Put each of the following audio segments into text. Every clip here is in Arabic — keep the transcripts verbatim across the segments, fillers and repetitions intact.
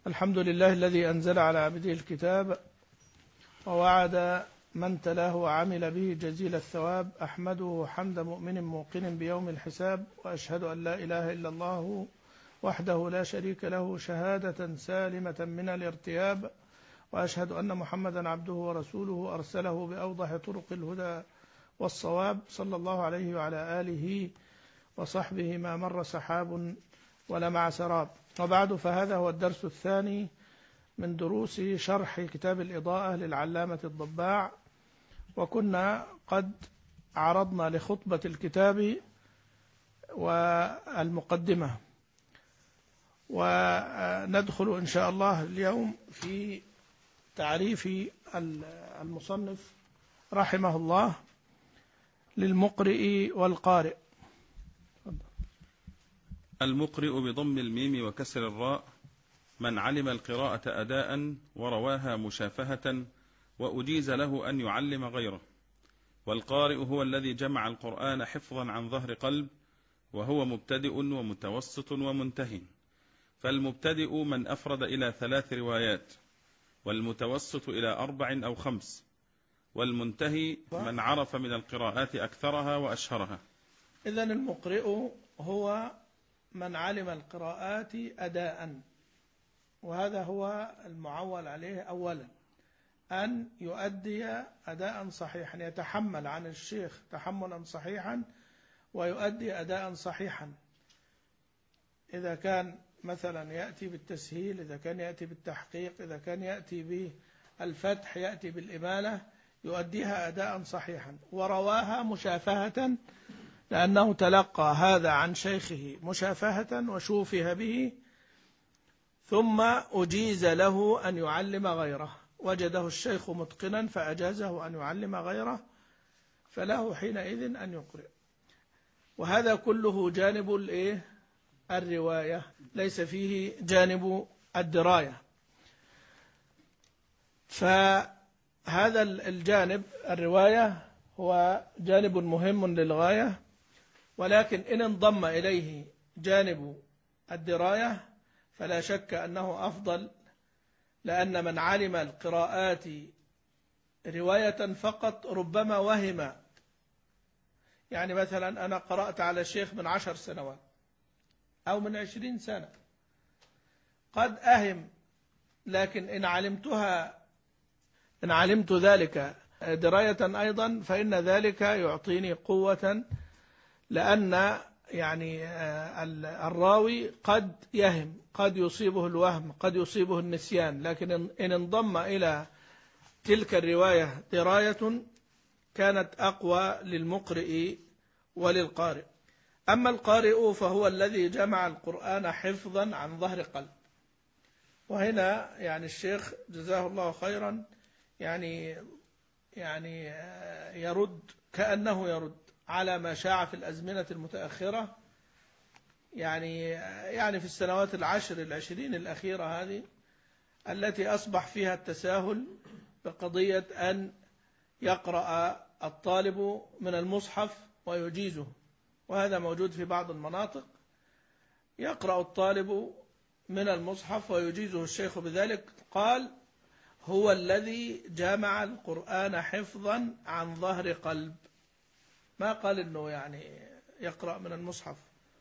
الحمد لله الذي أنزل على عبده الكتاب ووعد من تلاه وعمل به جزيل الثواب. أحمده حمد مؤمن موقن بيوم الحساب، وأشهد أن لا إله إلا الله وحده لا شريك له شهادة سالمة من الارتياب، وأشهد أن محمدا عبده ورسوله أرسله بأوضح طرق الهدى والصواب، صلى الله عليه وعلى آله وصحبه ما مر سحاب ولمع سراب. وبعد، فهذا هو الدرس الثاني من دروس شرح كتاب الإضاءة للعلامة الضباع، وكنا قد عرضنا لخطبة الكتاب والمقدمة، وندخل إن شاء الله اليوم في تعريف المصنف رحمه الله للمقرئ والقارئ. المقرئ بضم الميم وكسر الراء من علم القراءة أداء ورواها مشافهة وأجيز له أن يعلم غيره. والقارئ هو الذي جمع القرآن حفظا عن ظهر قلب، وهو مبتدئ ومتوسط ومنتهي. فالمبتدئ من أفرد إلى ثلاث روايات، والمتوسط إلى أربع أو خمس، والمنتهي من عرف من القراءات أكثرها وأشهرها. إذن المقرئ هو من علم القراءات أداء، وهذا هو المعول عليه أولا، أن يؤدي أداء صحيحا، يتحمل عن الشيخ تحملا صحيحا ويؤدي أداء صحيحا. إذا كان مثلا يأتي بالتسهيل، إذا كان يأتي بالتحقيق، إذا كان يأتي بالفتح، يأتي بالإمالة، يؤديها أداء صحيحا. ورواها مشافهة، لأنه تلقى هذا عن شيخه مشافهة وشوفه به، ثم أجيز له أن يعلم غيره، وجده الشيخ متقنا فأجازه أن يعلم غيره، فله حينئذ أن يقرئ. وهذا كله جانب الإيه؟ الرواية، ليس فيه جانب الدراية. فهذا الجانب الرواية هو جانب مهم للغاية، ولكن إن انضم إليه جانب الدراية فلا شك أنه أفضل، لأن من علم القراءات رواية فقط ربما وهم. يعني مثلا أنا قرأت على الشيخ من عشر سنوات أو من عشرين سنة، قد أهم، لكن إن علمتها إن علمت ذلك دراية أيضا فإن ذلك يعطيني قوة، لأن يعني الراوي قد يهم، قد يصيبه الوهم، قد يصيبه النسيان، لكن إن انضم إلى تلك الرواية دراية كانت أقوى للمقرئ وللقارئ. أما القارئ فهو الذي جمع القرآن حفظا عن ظهر قلب. وهنا يعني الشيخ جزاه الله خيرا يعني يعني يرد، كأنه يرد على ما شاع في الأزمنة المتأخرة، يعني يعني في السنوات العشر العشرين الأخيرة هذه، التي أصبح فيها التساهل بقضية أن يقرأ الطالب من المصحف ويجيزه. وهذا موجود في بعض المناطق، يقرأ الطالب من المصحف ويجيزه الشيخ بذلك. قال هو الذي جمع القرآن حفظا عن ظهر قلب، ما قال إنه يعني يقرأ من المصحف.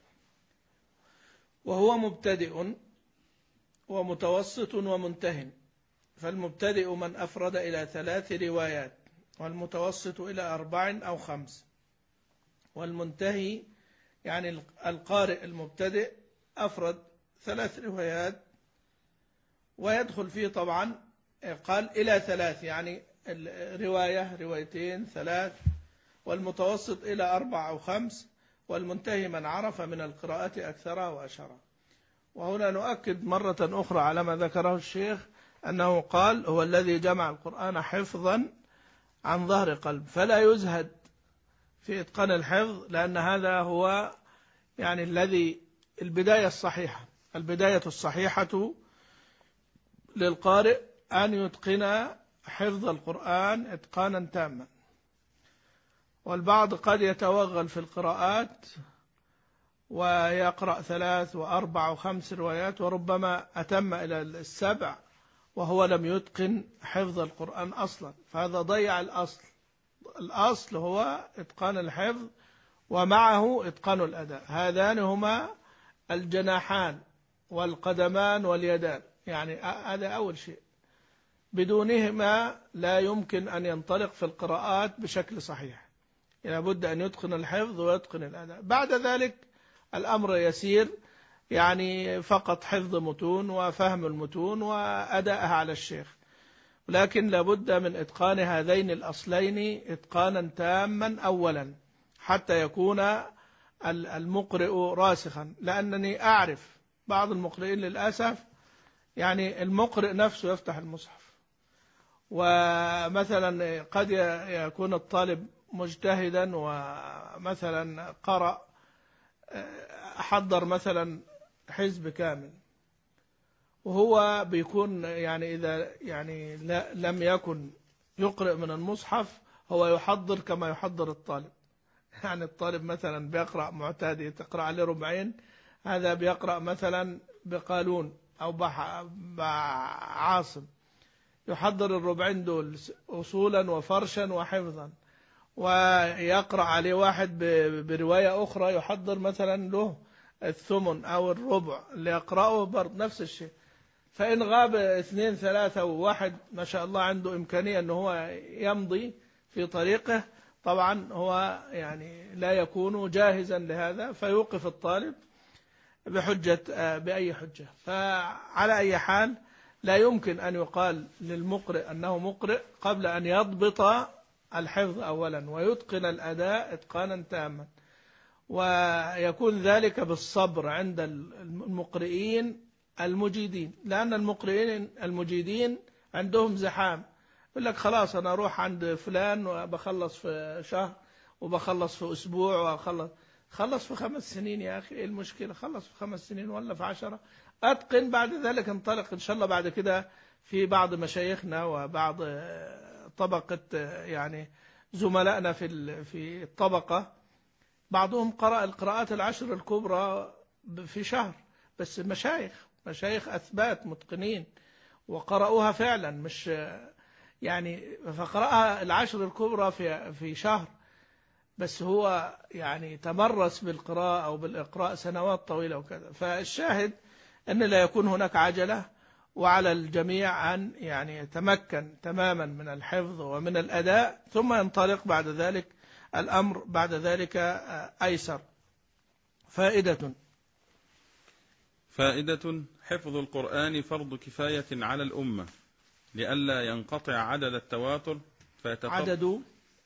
وهو مبتدئ ومتوسط ومنتهٍ. فالمبتدئ من أفرد إلى ثلاث روايات، والمتوسط إلى أربع أو خمس، والمنتهي يعني القارئ المبتدئ أفرد ثلاث روايات، ويدخل فيه طبعا قال إلى ثلاث، يعني رواية روايتين ثلاث، والمتوسط إلى أربع أو خمس، والمنتهي من عرف من القراءة أكثرها وأشهرها. وهنا نؤكد مرة أخرى على ما ذكره الشيخ، أنه قال هو الذي جمع القرآن حفظا عن ظهر قلب، فلا يزهد في إتقان الحفظ، لأن هذا هو يعني الذي البداية الصحيحة البداية الصحيحة للقارئ أن يتقن حفظ القرآن إتقانا تاما. والبعض قد يتوغل في القراءات ويقرأ ثلاث وأربع وخمس روايات وربما أتم إلى السبع وهو لم يتقن حفظ القرآن أصلا، فهذا ضيع الأصل. الأصل هو إتقان الحفظ ومعه إتقان الأداء، هذان هما الجناحان والقدمان واليدان، يعني هذا أول شيء، بدونهما لا يمكن أن ينطلق في القراءات بشكل صحيح، لابد أن يتقن الحفظ ويتقن الأداء. بعد ذلك الأمر يسير، يعني فقط حفظ متون وفهم المتون وأداءها على الشيخ، لكن لابد من إتقان هذين الأصلين إتقانا تاما أولا حتى يكون المقرئ راسخا. لأنني أعرف بعض المقرئين للأسف، يعني المقرئ نفسه يفتح المصحف، ومثلا قد يكون الطالب مجتهدا ومثلا قرأ حضر مثلا حزب كامل، وهو بيكون يعني إذا يعني لا لم يكن يقرأ من المصحف هو يحضر كما يحضر الطالب. يعني الطالب مثلا بيقرأ معتادي تقرأ عليه ربعين، هذا بيقرأ مثلا بقالون أو بعاصم، يحضر الربعين دول أصولا وفرشا وحفظا، ويقرأ عليه واحد برواية أخرى يحضر مثلا له الثمن أو الربع اللي يقرأه برضه نفس الشيء. فإن غاب اثنين ثلاثة وواحد ما شاء الله عنده إمكانية أنه هو يمضي في طريقه، طبعا هو يعني لا يكون جاهزا لهذا، فيوقف الطالب بحجة بأي حجة. فعلى أي حال لا يمكن أن يقال للمقرئ أنه مقرئ قبل أن يضبط الحفظ أولا ويتقن الأداء إتقانا تاما، ويكون ذلك بالصبر عند المقرئين المجيدين، لأن المقرئين المجيدين عندهم زحام، يقول لك خلاص أنا أروح عند فلان وبخلص في شهر وبخلص في أسبوع وخلص خلص في خمس سنين. يا أخي إيه المشكلة؟ خلص في خمس سنين ولا في عشرة، أتقن بعد ذلك انطلق إن شاء الله. بعد كده في بعض مشايخنا وبعض طبقة يعني زملائنا في في الطبقة، بعضهم قرأ القراءات العشر الكبرى في شهر، بس مشايخ مشايخ أثبات متقنين وقرأوها فعلا، مش يعني فقرأها العشر الكبرى في في شهر، بس هو يعني تمرس بالقراءة أو بالإقراء سنوات طويلة وكذا. فالشاهد أن لا يكون هناك عجلة، وعلى الجميع أن يعني يتمكن تماما من الحفظ ومن الأداء، ثم ينطلق بعد ذلك الأمر بعد ذلك أيسر. فائدة فائدة حفظ القرآن فرض كفاية على الأمة لئلا ينقطع عدد التواتر عدد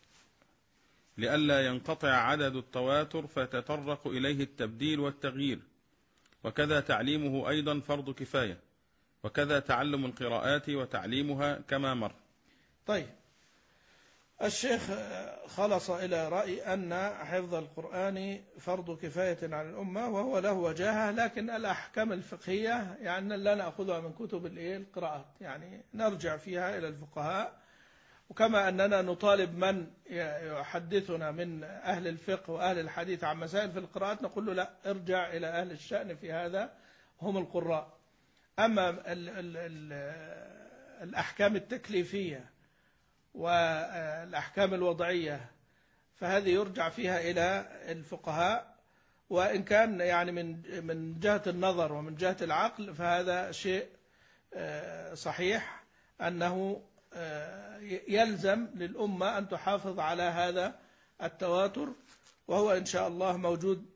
لئلا ينقطع عدد التواتر فيتطرق إليه التبديل والتغيير، وكذا تعليمه أيضا فرض كفاية، وكذا تعلم القراءات وتعليمها كما مر. طيب، الشيخ خلص إلى رأي أن حفظ القرآن فرض كفاية على الأمة وهو له وجاهة، لكن الأحكام الفقهية يعني لا نأخذها من كتب القراءات، يعني نرجع فيها إلى الفقهاء. وكما أننا نطالب من يحدثنا من أهل الفقه وأهل الحديث عن مسائل في القراءات نقول له لا، ارجع إلى أهل الشأن في هذا، هم القراء. أما ال ال ال الأحكام التكليفية والأحكام الوضعية فهذه يرجع فيها إلى الفقهاء، وإن كان يعني من من جهة النظر ومن جهة العقل فهذا شيء صحيح أنه يلزم للأمة أن تحافظ على هذا التواتر، وهو إن شاء الله موجود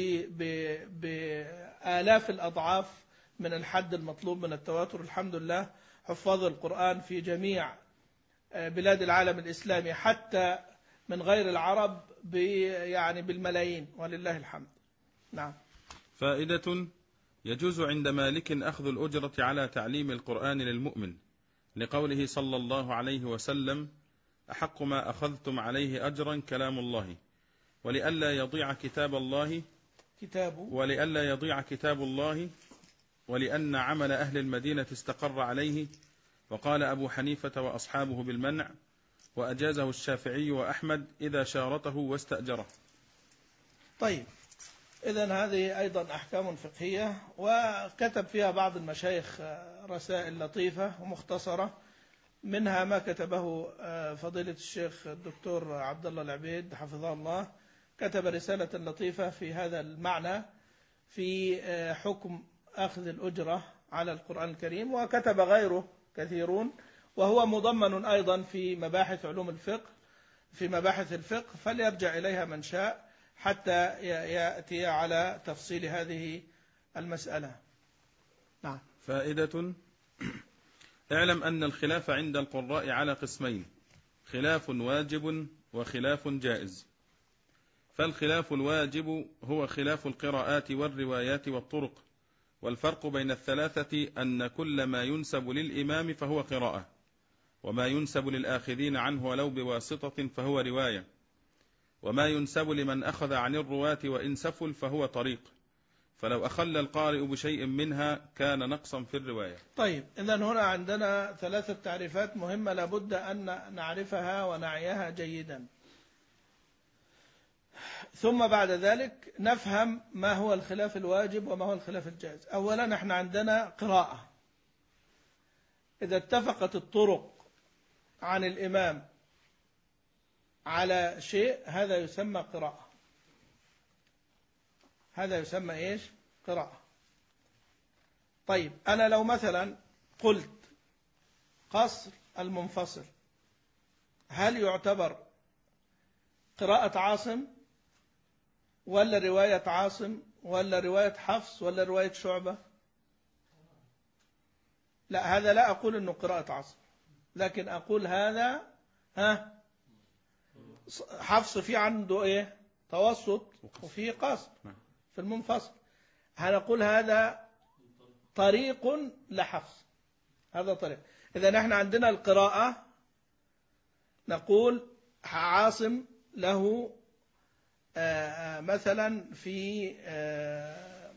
بآلاف الأضعاف من الحد المطلوب من التواتر. الحمد لله حفاظ القرآن في جميع بلاد العالم الإسلامي حتى من غير العرب يعني بالملايين ولله الحمد. نعم. فائدة يجوز عند مالك أخذ الأجرة على تعليم القرآن للمؤمن، لقوله صلى الله عليه وسلم: أحق ما أخذتم عليه أجرا كلام الله، ولئلا يضيع كتاب الله كتاب ولئلا يضيع كتاب الله ولأن عمل أهل المدينة استقر عليه. وقال أبو حنيفة وأصحابه بالمنع، وأجازه الشافعي وأحمد إذا شارته واستأجره. طيب، إذن هذه أيضا أحكام فقهية، وكتب فيها بعض المشايخ رسائل لطيفة ومختصرة، منها ما كتبه فضيلة الشيخ الدكتور عبد الله العبيد حفظه الله، كتب رسالة لطيفة في هذا المعنى في حكم أخذ الأجرة على القرآن الكريم، وكتب غيره كثيرون، وهو مضمن أيضا في مباحث علوم الفقه في مباحث الفقه، فليرجع إليها من شاء حتى يأتي على تفصيل هذه المسألة. نعم. فائدة: اعلم أن الخلاف عند القراء على قسمين: خلاف واجب وخلاف جائز. فالخلاف الواجب هو خلاف القراءات والروايات والطرق، والفرق بين الثلاثة أن كل ما ينسب للإمام فهو قراءة، وما ينسب للآخذين عنه ولو بواسطة فهو رواية، وما ينسب لمن أخذ عن الرواة وإن سفل فهو طريق، فلو أخل القارئ بشيء منها كان نقصا في الرواية. طيب، إذن هنا عندنا ثلاثة تعريفات مهمة لابد أن نعرفها ونعيها جيدا، ثم بعد ذلك نفهم ما هو الخلاف الواجب وما هو الخلاف الجائز. أولا احنا عندنا قراءة، إذا اتفقت الطرق عن الإمام على شيء هذا يسمى قراءة، هذا يسمى إيش؟ قراءة. طيب، أنا لو مثلا قلت قصر المنفصل، هل يعتبر قراءة عاصم ولا رواية عاصم ولا رواية حفص ولا رواية شعبة؟ لا، هذا لا أقول أنه قراءة عاصم، لكن أقول هذا ها حفص في عنده إيه؟ توسط وفي قصر في المنفصل، هنقول هذا طريق لحفص، هذا طريق. إذا نحن عندنا القراءة نقول عاصم له آه مثلا في آه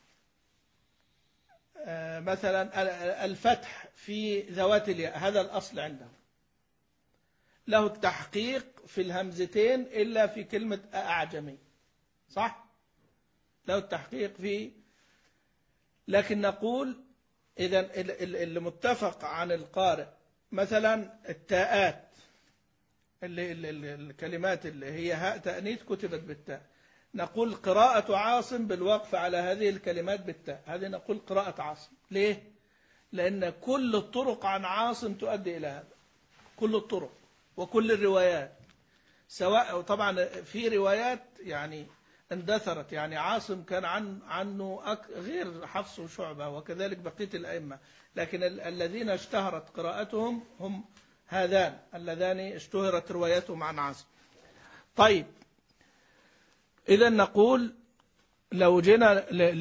آه مثلا الفتح في ذوات الياء، هذا الأصل عنده، له التحقيق في الهمزتين إلا في كلمة أعجمي، صح؟ له التحقيق في، لكن نقول إذا المتفق عن القارئ مثلا التاءات، اللي اللي الكلمات اللي هي هاء تأنيث كتبت بالتاء، نقول قراءة عاصم بالوقف على هذه الكلمات بالتاء، هذه نقول قراءة عاصم. ليه؟ لأن كل الطرق عن عاصم تؤدي إلى هذا، كل الطرق وكل الروايات، سواء طبعا في روايات يعني اندثرت، يعني عاصم كان عن عنه غير حفص وشعبة وكذلك بقية الأئمة، لكن ال الذين اشتهرت قراءتهم هم هذان اللذان اشتهرت روايتهم عن عاصم. طيب، إذا نقول لو جينا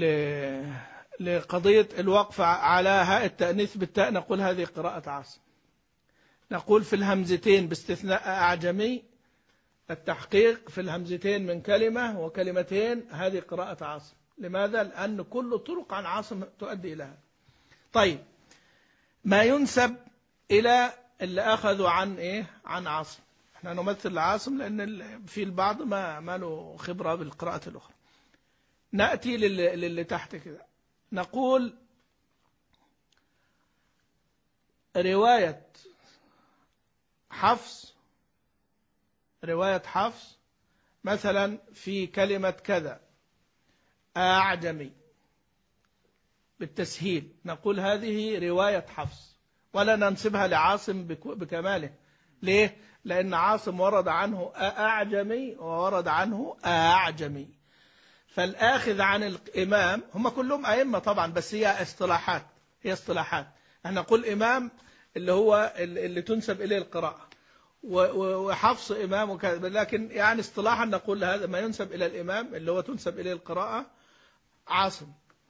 لقضية الوقف على هاء التأنيث بالتاء نقول هذه قراءة عاصم. نقول في الهمزتين باستثناء أعجمي التحقيق في الهمزتين من كلمة وكلمتين، هذه قراءة عاصم. لماذا؟ لأن كل طرق عن عاصم تؤدي إلى هذا. طيب، ما ينسب إلى اللي أخذوا عن إيه؟ عن عاصم. احنا نمثل العاصم لأن في البعض ما ما له خبرة بالقراءة الأخرى. نأتي للي, للي تحت كده، نقول رواية حفص، رواية حفص مثلا في كلمة كذا أعجمي بالتسهيل، نقول هذه رواية حفص ولا ننسبها لعاصم بكماله. ليه؟ لأن عاصم ورد عنه أعجمي وورد عنه أعجمي، فالآخذ عن الإمام هم كلهم أئمة طبعا، بس هي اصطلاحات، هي اصطلاحات. احنا نقول إمام اللي هو اللي تنسب إليه القراءة، وحفص إمام وكذا، لكن يعني اصطلاحا نقول هذا ما ينسب إلى الإمام اللي هو تنسب إليه القراءة عاصم.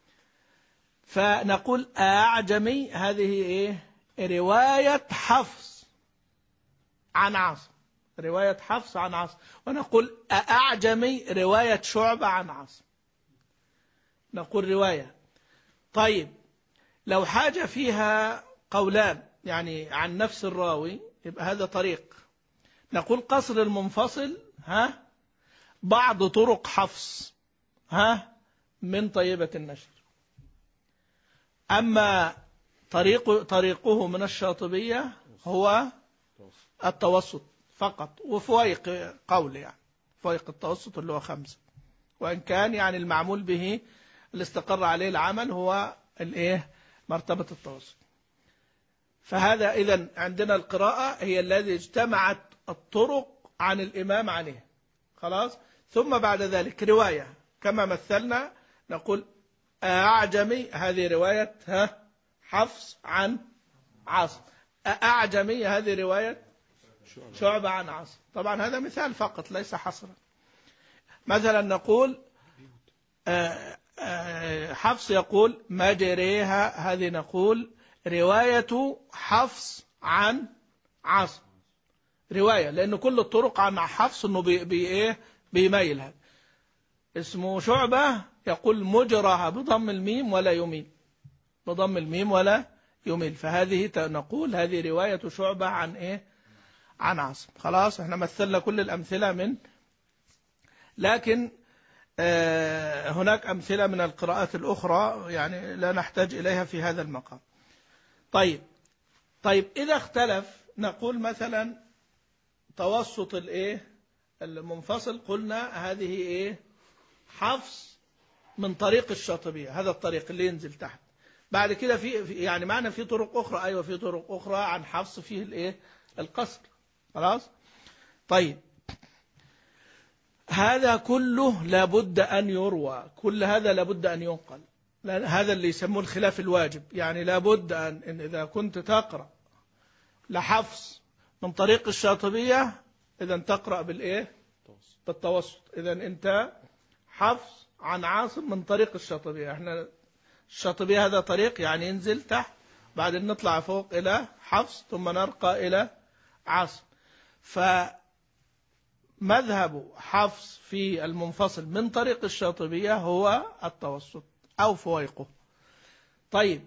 فنقول أعجمي هذه إيه؟ رواية حفص عن عاصم، رواية حفص عن عاصم. ونقول أعجمي رواية شعبة عن عاصم، نقول رواية. طيب، لو حاجة فيها قولان يعني عن نفس الراوي يبقى هذا طريق، نقول قصر المنفصل ها بعض طرق حفص ها من طيبة النشر. أما طريق طريقه من الشاطبية هو التوسط فقط، وفويق قول يعني فويق التوسط اللي هو خمسة، وإن كان يعني المعمول به اللي استقر عليه العمل هو الايه مرتبة التوسط. فهذا إذن عندنا القراءة هي الذي اجتمعت الطرق عن الإمام عليه خلاص. ثم بعد ذلك رواية كما مثلنا نقول أعجمي، هذه رواية ها حفص عن عاصم. أعجمي هذه رواية شعبة عن عاصم. طبعا هذا مثال فقط ليس حصرا. مثلا نقول حفص يقول مجريها، هذه نقول رواية حفص عن عاصم رواية، لأن كل الطرق عن حفص أنه بي بي إيه بيميل. هذا اسمه شعبة يقول مجرها بضم الميم ولا يميل، بضم الميم ولا يميل. فهذه نقول هذه رواية شعبة عن إيه عن عاصم. خلاص احنا مثلنا كل الأمثلة من، لكن آه هناك أمثلة من القراءات الأخرى يعني لا نحتاج إليها في هذا المقام. طيب طيب إذا اختلف نقول مثلا توسط الإيه المنفصل، قلنا هذه إيه حفص من طريق الشاطبية، هذا الطريق اللي ينزل تحت. بعد كده في يعني معنى في طرق أخرى، أيوة في طرق أخرى عن حفص فيه الإيه القصر. خلاص. طيب هذا كله لابد أن يروى، كل هذا لابد أن ينقل، هذا اللي يسموه الخلاف الواجب. يعني لابد أن, إن إذا كنت تقرأ لحفص من طريق الشاطبية إذا تقرأ بالإيه بالتوسط. إذا أنت حفص عن عاصم من طريق الشاطبية، احنا الشاطبية هذا طريق يعني ينزل تحت، بعدين نطلع فوق إلى حفص ثم نرقى إلى عاصم. فمذهب حفص في المنفصل من طريق الشاطبية هو التوسط أو فويقه. طيب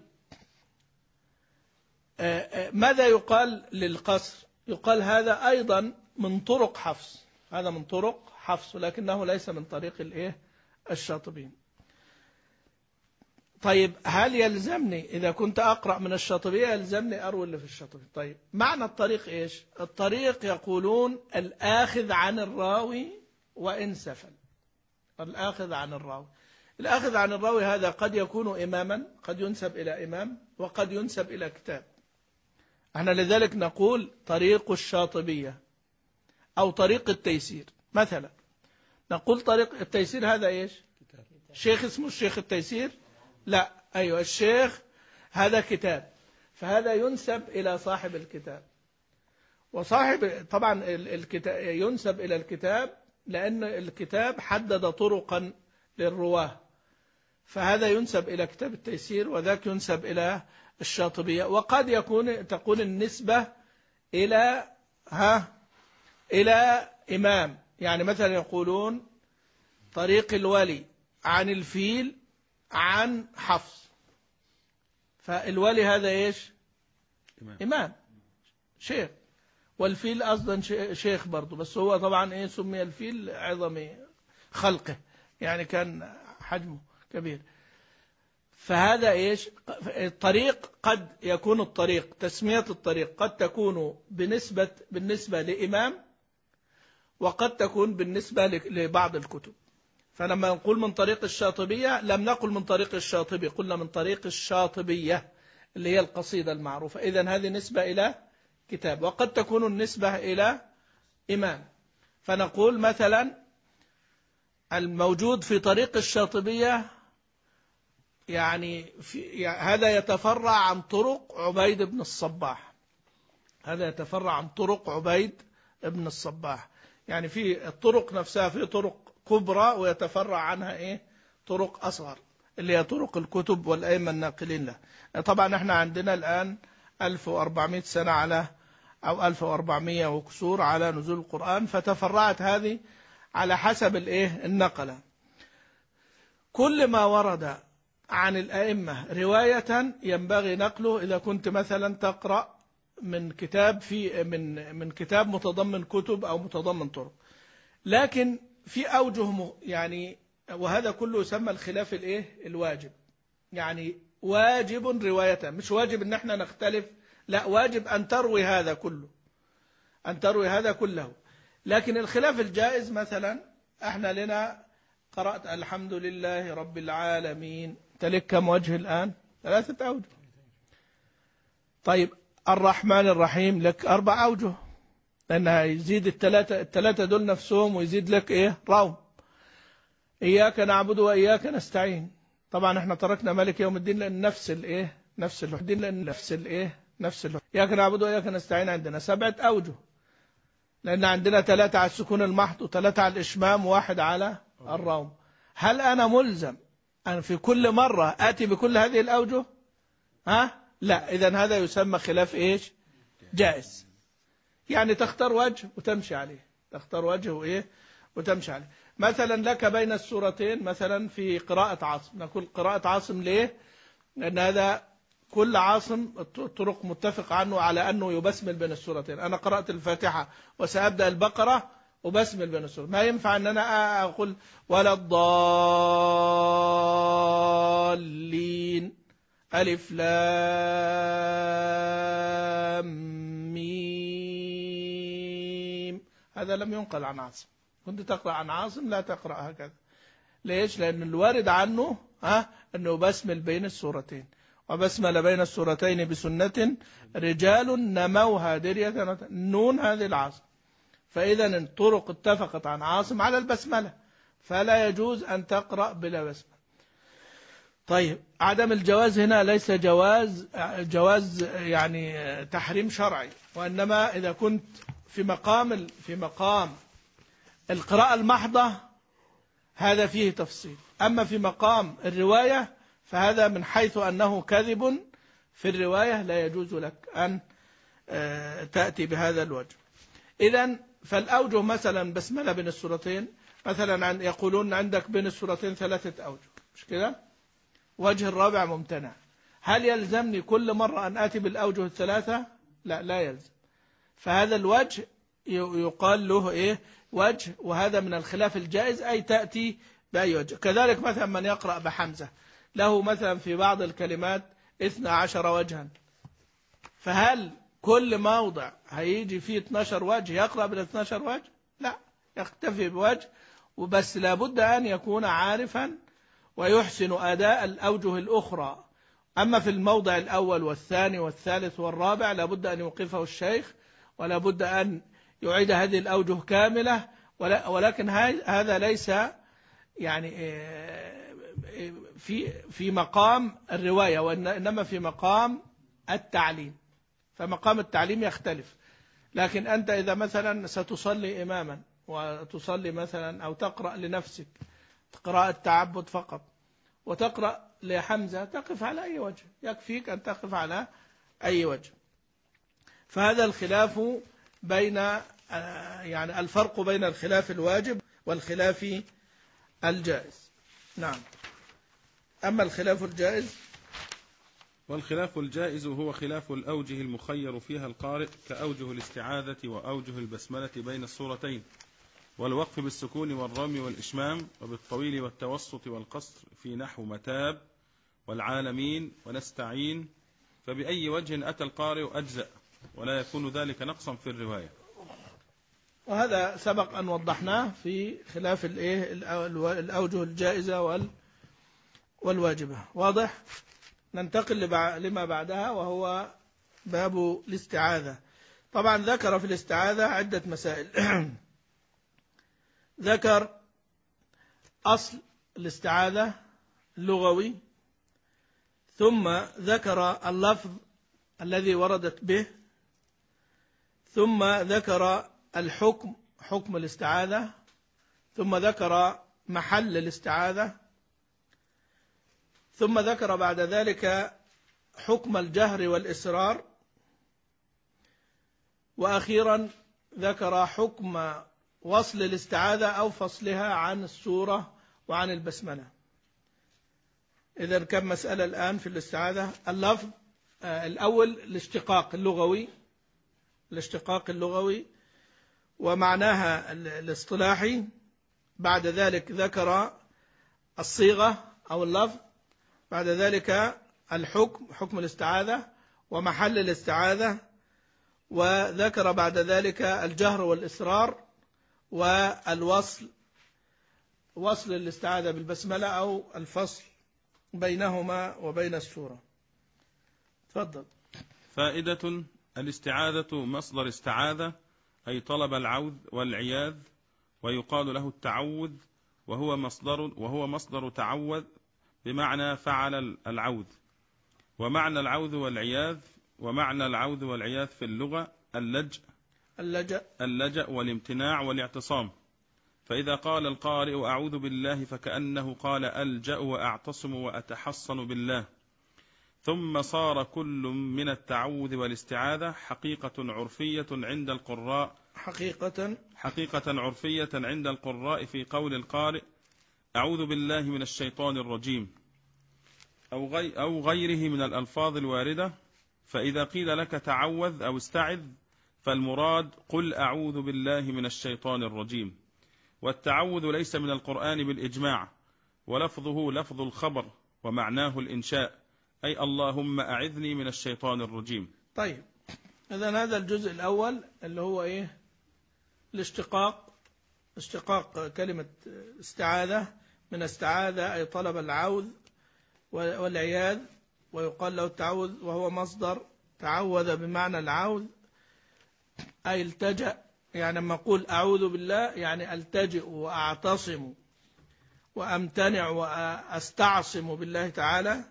ماذا يقال للقصر؟ يقال هذا أيضا من طرق حفص، هذا من طرق حفص لكنه ليس من طريق الإيه الشاطبيين. طيب هل يلزمني إذا كنت أقرأ من الشاطبية يلزمني أروي اللي في الشاطبية؟ طيب معنى الطريق إيش؟ الطريق يقولون الآخذ عن الراوي وإن سفل، الآخذ عن الراوي. الآخذ عن الراوي هذا قد يكون إماما، قد ينسب إلى إمام وقد ينسب إلى كتاب. احنا لذلك نقول طريق الشاطبية أو طريق التيسير. مثلا نقول طريق التيسير هذا إيش؟ شيخ اسمه الشيخ التيسير؟ لا، أيوة الشيخ هذا كتاب، فهذا ينسب إلى صاحب الكتاب. وصاحب طبعا الكتاب ينسب إلى الكتاب لأن الكتاب حدد طرقا للرواه، فهذا ينسب إلى كتاب التيسير وذاك ينسب إلى الشاطبية. وقد يكون تكون النسبة إلى ها إلى إمام، يعني مثلا يقولون طريق الولي عن الفيل عن حفص، فالولي هذا إيش؟ إمام, إمام. شيخ، والفيل أصلا شيخ برضو، بس هو طبعا إيه سمي الفيل عظم خلقه، يعني كان حجمه كبير. فهذا إيش؟ الطريق قد يكون الطريق تسمية الطريق قد تكون بالنسبة بالنسبة لإمام وقد تكون بالنسبة لبعض الكتب. فلما نقول من طريق الشاطبية لم نقل من طريق الشاطبي، قلنا من طريق الشاطبية اللي هي القصيدة المعروفة. إذن هذه نسبة إلى كتاب، وقد تكون النسبة إلى إمام. فنقول مثلا الموجود في طريق الشاطبية يعني, في يعني هذا يتفرع عن طرق عبيد بن الصباح، هذا يتفرع عن طرق عبيد بن الصباح. يعني في الطرق نفسها في طرق كبرى ويتفرع عنها إيه طرق أصغر اللي هي طرق الكتب والأئمة الناقلين له. طبعا احنا عندنا الآن ألف وأربعمائة سنة على أو ألف وأربعمائة وكسور على نزول القرآن، فتفرعت هذه على حسب الإيه النقلة. كل ما ورد عن الأئمة رواية ينبغي نقله إذا كنت مثلا تقرأ من كتاب في من من كتاب متضمن كتب أو متضمن طرق. لكن في أوجه يعني وهذا كله يسمى الخلاف الايه الواجب. يعني واجب روايته، مش واجب ان احنا نختلف، لا، واجب ان تروي هذا كله، ان تروي هذا كله. لكن الخلاف الجائز مثلا احنا لنا قرأت الحمد لله رب العالمين، تلك كم وجه الآن؟ ثلاثة أوجه. طيب الرحمن الرحيم لك أربع أوجه، لأنها يزيد الثلاثة الثلاثة دول نفسهم ويزيد لك إيه روم. إياك نعبد وإياك نستعين، طبعا احنا تركنا مالك يوم الدين لأن نفس الإيه نفس الدين لأن نفس الإيه نفس الوحدين. إياك نعبد وإياك نستعين عندنا سبعة أوجه، لأن عندنا ثلاثة على السكون المحض وثلاثة على الإشمام وواحد على الروم. هل أنا ملزم أن في كل مرة آتي بكل هذه الأوجه؟ ها؟ لا، إذن هذا يسمى خلاف إيش؟ جائز. يعني تختار وجه وتمشي عليه، تختار وجه وإيه وتمشي عليه. مثلا لك بين السورتين مثلا في قراءة عاصم، نقول قراءة عاصم ليه؟ لأن هذا كل عاصم الطرق متفق عنه على أنه يبسمل بين السورتين. أنا قرأت الفاتحة وسأبدأ البقرة وبسمل بين السور، ما ينفع أن أنا أقول ولا الضالين ألف لام ميم، هذا لم ينقل عن عاصم. كنت تقرأ عن عاصم لا تقرأ هكذا. ليش؟ لأن الوارد عنه ها أنه بسمل بين السورتين، وبسمل بين السورتين بسنة رجال نموها درية نون هذه العاصم. فإذا الطرق اتفقت عن عاصم على البسملة، فلا يجوز أن تقرأ بلا بسملة. طيب عدم الجواز هنا ليس جواز جواز يعني تحريم شرعي، وإنما إذا كنت في مقام في مقام القراءة المحضة هذا فيه تفصيل. أما في مقام الرواية فهذا من حيث أنه كذب في الرواية لا يجوز لك أن تأتي بهذا الوجه. إذن فالأوجه مثلا بسملة بين السورتين، مثلا يقولون عندك بين السورتين ثلاثة أوجه، مش كده؟ وجه الرابع ممتنع. هل يلزمني كل مرة أن آتي بالأوجه الثلاثة؟ لا، لا يلزم. فهذا الوجه يقال له إيه؟ وجه، وهذا من الخلاف الجائز، أي تأتي بأي وجه. كذلك مثلا من يقرأ بحمزة له مثلا في بعض الكلمات اثنى عشر وجها، فهل كل موضع هيجي فيه اثني عشر وجه يقرأ بال اثني عشر وجه؟ لا، يكتفي بوجه وبس. لابد أن يكون عارفا ويحسن أداء الأوجه الأخرى. أما في الموضع الأول والثاني والثالث والرابع لابد أن يوقفه الشيخ، ولابد أن يعيد هذه الأوجه كاملة، ولكن هذا ليس يعني في في مقام الرواية، وإنما في مقام التعليم. فمقام التعليم يختلف. لكن أنت إذا مثلا ستصلي إماما وتصلي مثلا أو تقرأ لنفسك قراءة تعبد فقط، وتقرأ لحمزة، تقف على أي وجه، يكفيك أن تقف على أي وجه. فهذا الخلاف بين يعني الفرق بين الخلاف الواجب والخلاف الجائز. نعم. أما الخلاف الجائز، والخلاف الجائز هو خلاف الأوجه المخير فيها القارئ كأوجه الاستعاذة وأوجه البسملة بين السورتين، والوقف بالسكون والرمي والإشمام، وبالطويل والتوسط والقصر في نحو متاب والعالمين ونستعين. فبأي وجه أتى القارئ أجزأ، ولا يكون ذلك نقصا في الرواية. وهذا سبق أن وضحناه في خلاف الأوجه الجائزة والواجبة. واضح؟ ننتقل لما بعدها وهو باب الاستعاذة. طبعا ذكر في الاستعاذة عدة مسائل. ذكر أصل الاستعاذة اللغوي، ثم ذكر اللفظ الذي وردت به، ثم ذكر الحكم حكم الاستعاذة، ثم ذكر محل الاستعاذة، ثم ذكر بعد ذلك حكم الجهر والإسرار، وأخيرا ذكر حكم وصل الاستعاذة أو فصلها عن السورة وعن البسملة. إذن كم مسألة الآن في الاستعاذة؟ اللفظ الأول الاشتقاق اللغوي، الاشتقاق اللغوي ومعناها الاصطلاحي. بعد ذلك ذكر الصيغة أو اللفظ، بعد ذلك الحكم حكم الاستعاذة ومحل الاستعاذة، وذكر بعد ذلك الجهر والإسرار والوصل، وصل الاستعاذة بالبسملة أو الفصل بينهما وبين السورة. تفضل. فائدة: الاستعاذة مصدر استعاذة، أي طلب العوذ والعياذ، ويقال له التعوذ، وهو مصدر وهو مصدر تعوذ بمعنى فعل العوذ. ومعنى العوذ والعياذ ومعنى العوذ والعياذ في اللغة اللجأ اللجأ اللجأ والامتناع والاعتصام. فإذا قال القارئ أعوذ بالله فكأنه قال ألجأ وأعتصم وأتحصن بالله. ثم صار كل من التعوذ والاستعاذة حقيقة عرفية عند القراء حقيقة حقيقة عرفية عند القراء في قول القارئ أعوذ بالله من الشيطان الرجيم أو غي أو غيره من الألفاظ الواردة. فإذا قيل لك تعوذ أو استعذ فالمراد قل أعوذ بالله من الشيطان الرجيم. والتعوذ ليس من القرآن بالإجماع، ولفظه لفظ الخبر ومعناه الإنشاء، أي اللهم أعذني من الشيطان الرجيم. طيب، إذن هذا الجزء الأول اللي هو إيه؟ الاشتقاق، اشتقاق كلمة استعاذة من استعاذة أي طلب العوذ والعياذ، ويقال له التعوذ، وهو مصدر تعوذ بمعنى العوذ أي التجأ. يعني لما أقول أعوذ بالله يعني ألتجئ وأعتصم وأمتنع وأستعصم بالله تعالى.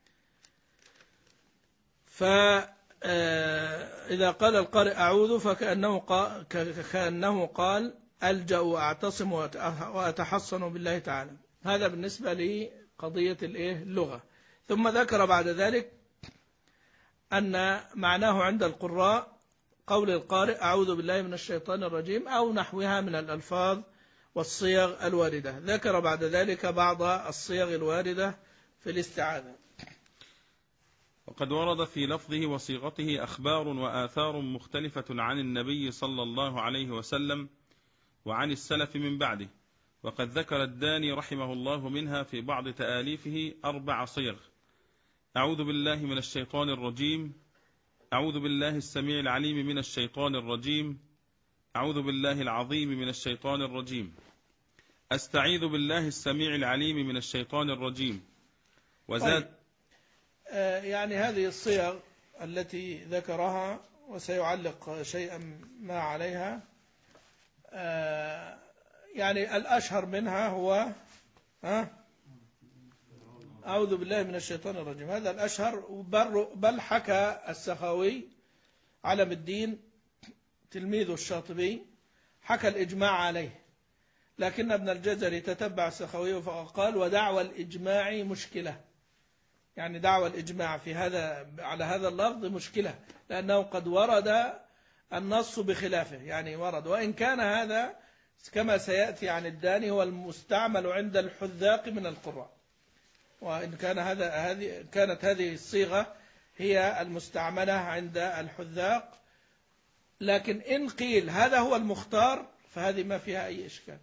فإذا قال القارئ أعوذ فكأنه قال, كأنه قال ألجأ وأعتصم وأتحصن بالله تعالى. هذا بالنسبة لقضية اللغة. ثم ذكر بعد ذلك أن معناه عند القراء قول القارئ أعوذ بالله من الشيطان الرجيم أو نحوها من الألفاظ والصيغ الواردة. ذكر بعد ذلك بعض الصيغ الواردة في الاستعاذة. وقد ورد في لفظه وصيغته أخبار وآثار مختلفة عن النبي صلى الله عليه وسلم وعن السلف من بعده. وقد ذكر الداني رحمه الله منها في بعض تآليفه أربع صيغ: أعوذ بالله من الشيطان الرجيم، أعوذ بالله السميع العليم من الشيطان الرجيم، أعوذ بالله العظيم من الشيطان الرجيم، أستعيذ بالله السميع العليم من الشيطان الرجيم. وزاد طيب. آه يعني هذه الصيغ التي ذكرها، وسيعلق شيئا ما عليها. آه يعني الأشهر منها هو ها أعوذ بالله من الشيطان الرجيم، هذا الأشهر. بل حكى السخاوي علم الدين تلميذ الشاطبي حكى الإجماع عليه، لكن ابن الجزري تتبع السخاوي فقال ودعوى الإجماع مشكلة. يعني دعوى الإجماع في هذا على هذا اللفظ مشكلة، لأنه قد ورد النص بخلافه. يعني ورد، وإن كان هذا كما سيأتي عن الداني هو المستعمل عند الحذاق من القراء، وإن كان هذا هذه كانت هذه الصيغة هي المستعملة عند الحذاق، لكن إن قيل هذا هو المختار فهذه ما فيها أي إشكال.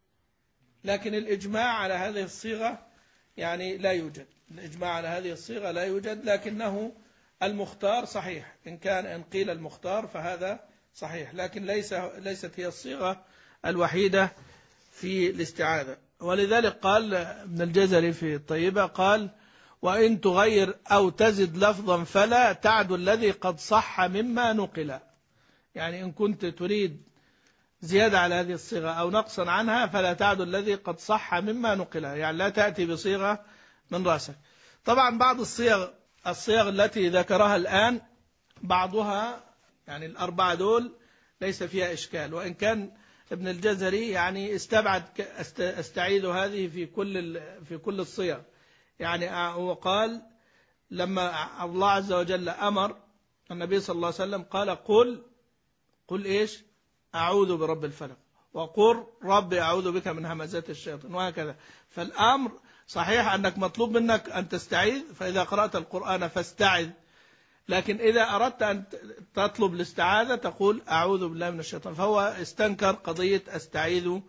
لكن الإجماع على هذه الصيغة يعني لا يوجد، الإجماع على هذه الصيغة لا يوجد، لكنه المختار صحيح. إن كان إن قيل المختار فهذا صحيح، لكن ليس ليست هي الصيغة الوحيدة في الاستعاذة. ولذلك قال ابن الجزري في الطيبة قال وإن تغير أو تزد لفظا فلا تعد الذي قد صح مما نقل. يعني إن كنت تريد زيادة على هذه الصيغة أو نقصا عنها فلا تعد الذي قد صح مما نقل، يعني لا تأتي بصيغة من رأسك. طبعا بعض الصيغ الصيغ التي ذكرها الآن بعضها يعني الأربعة دول ليس فيها إشكال، وإن كان ابن الجزري يعني استبعد استعيذ هذه في كل في كل الصيغ. يعني هو قال لما الله عز وجل أمر النبي صلى الله عليه وسلم قال قل قل إيش أعوذ برب الفلق، وقل رب أعوذ بك من همزات الشياطين، وهكذا. فالأمر صحيح أنك مطلوب منك أن تستعيذ، فإذا قرأت القرآن فاستعذ، لكن إذا أردت أن تطلب الاستعاذة تقول أعوذ بالله من الشيطان. فهو استنكر قضية أستعيذ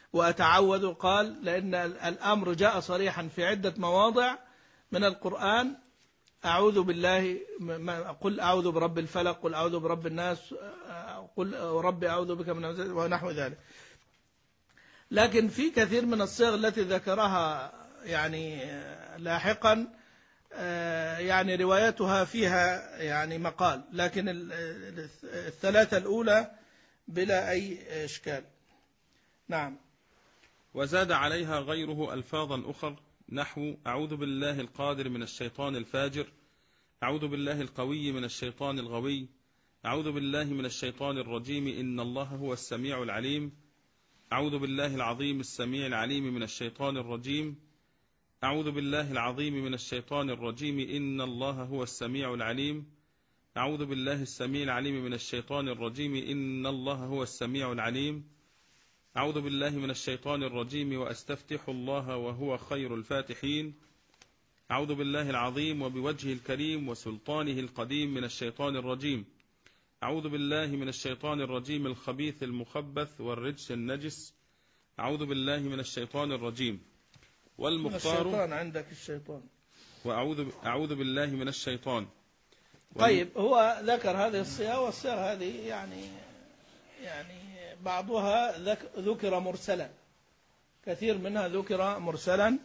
وأتعوذ، قال لأن الأمر جاء صريحا في عدة مواضع من القرآن. أعوذ بالله، قل أعوذ برب الفلق، قل أعوذ برب الناس، قل ربي أعوذ بك من الوسواس ونحو ذلك. لكن في كثير من الصيغ التي ذكرها يعني لاحقا يعني روايتها فيها يعني مقال، لكن الثلاثة الأولى بلا أي إشكال. نعم. وزاد عليها غيره ألفاظا أخر نحو أعوذ بالله القادر من الشيطان الفاجر، أعوذ بالله القوي من الشيطان الغوي، أعوذ بالله من الشيطان الرجيم إن الله هو السميع العليم، أعوذ بالله العظيم السميع العليم من الشيطان الرجيم، أعوذ بالله العظيم من الشيطان الرجيم إن الله هو السميع العليم، أعوذ بالله السميع العليم من الشيطان الرجيم إن الله هو السميع العليم، أعوذ بالله من الشيطان الرجيم وأستفتح الله وهو خير الفاتحين، أعوذ بالله العظيم وبوجهه الكريم وسلطانه القديم من الشيطان الرجيم، أعوذ بالله من الشيطان الرجيم الخبيث المخبث والرجس النجس، أعوذ بالله من الشيطان الرجيم. والمختار الشيطان عندك الشيطان، وأعوذ أعوذ بالله من الشيطان. طيب هو ذكر هذه الصيغ، والصيغ هذه يعني يعني بعضها ذكر مرسلا، كثير منها ذكر مرسلا،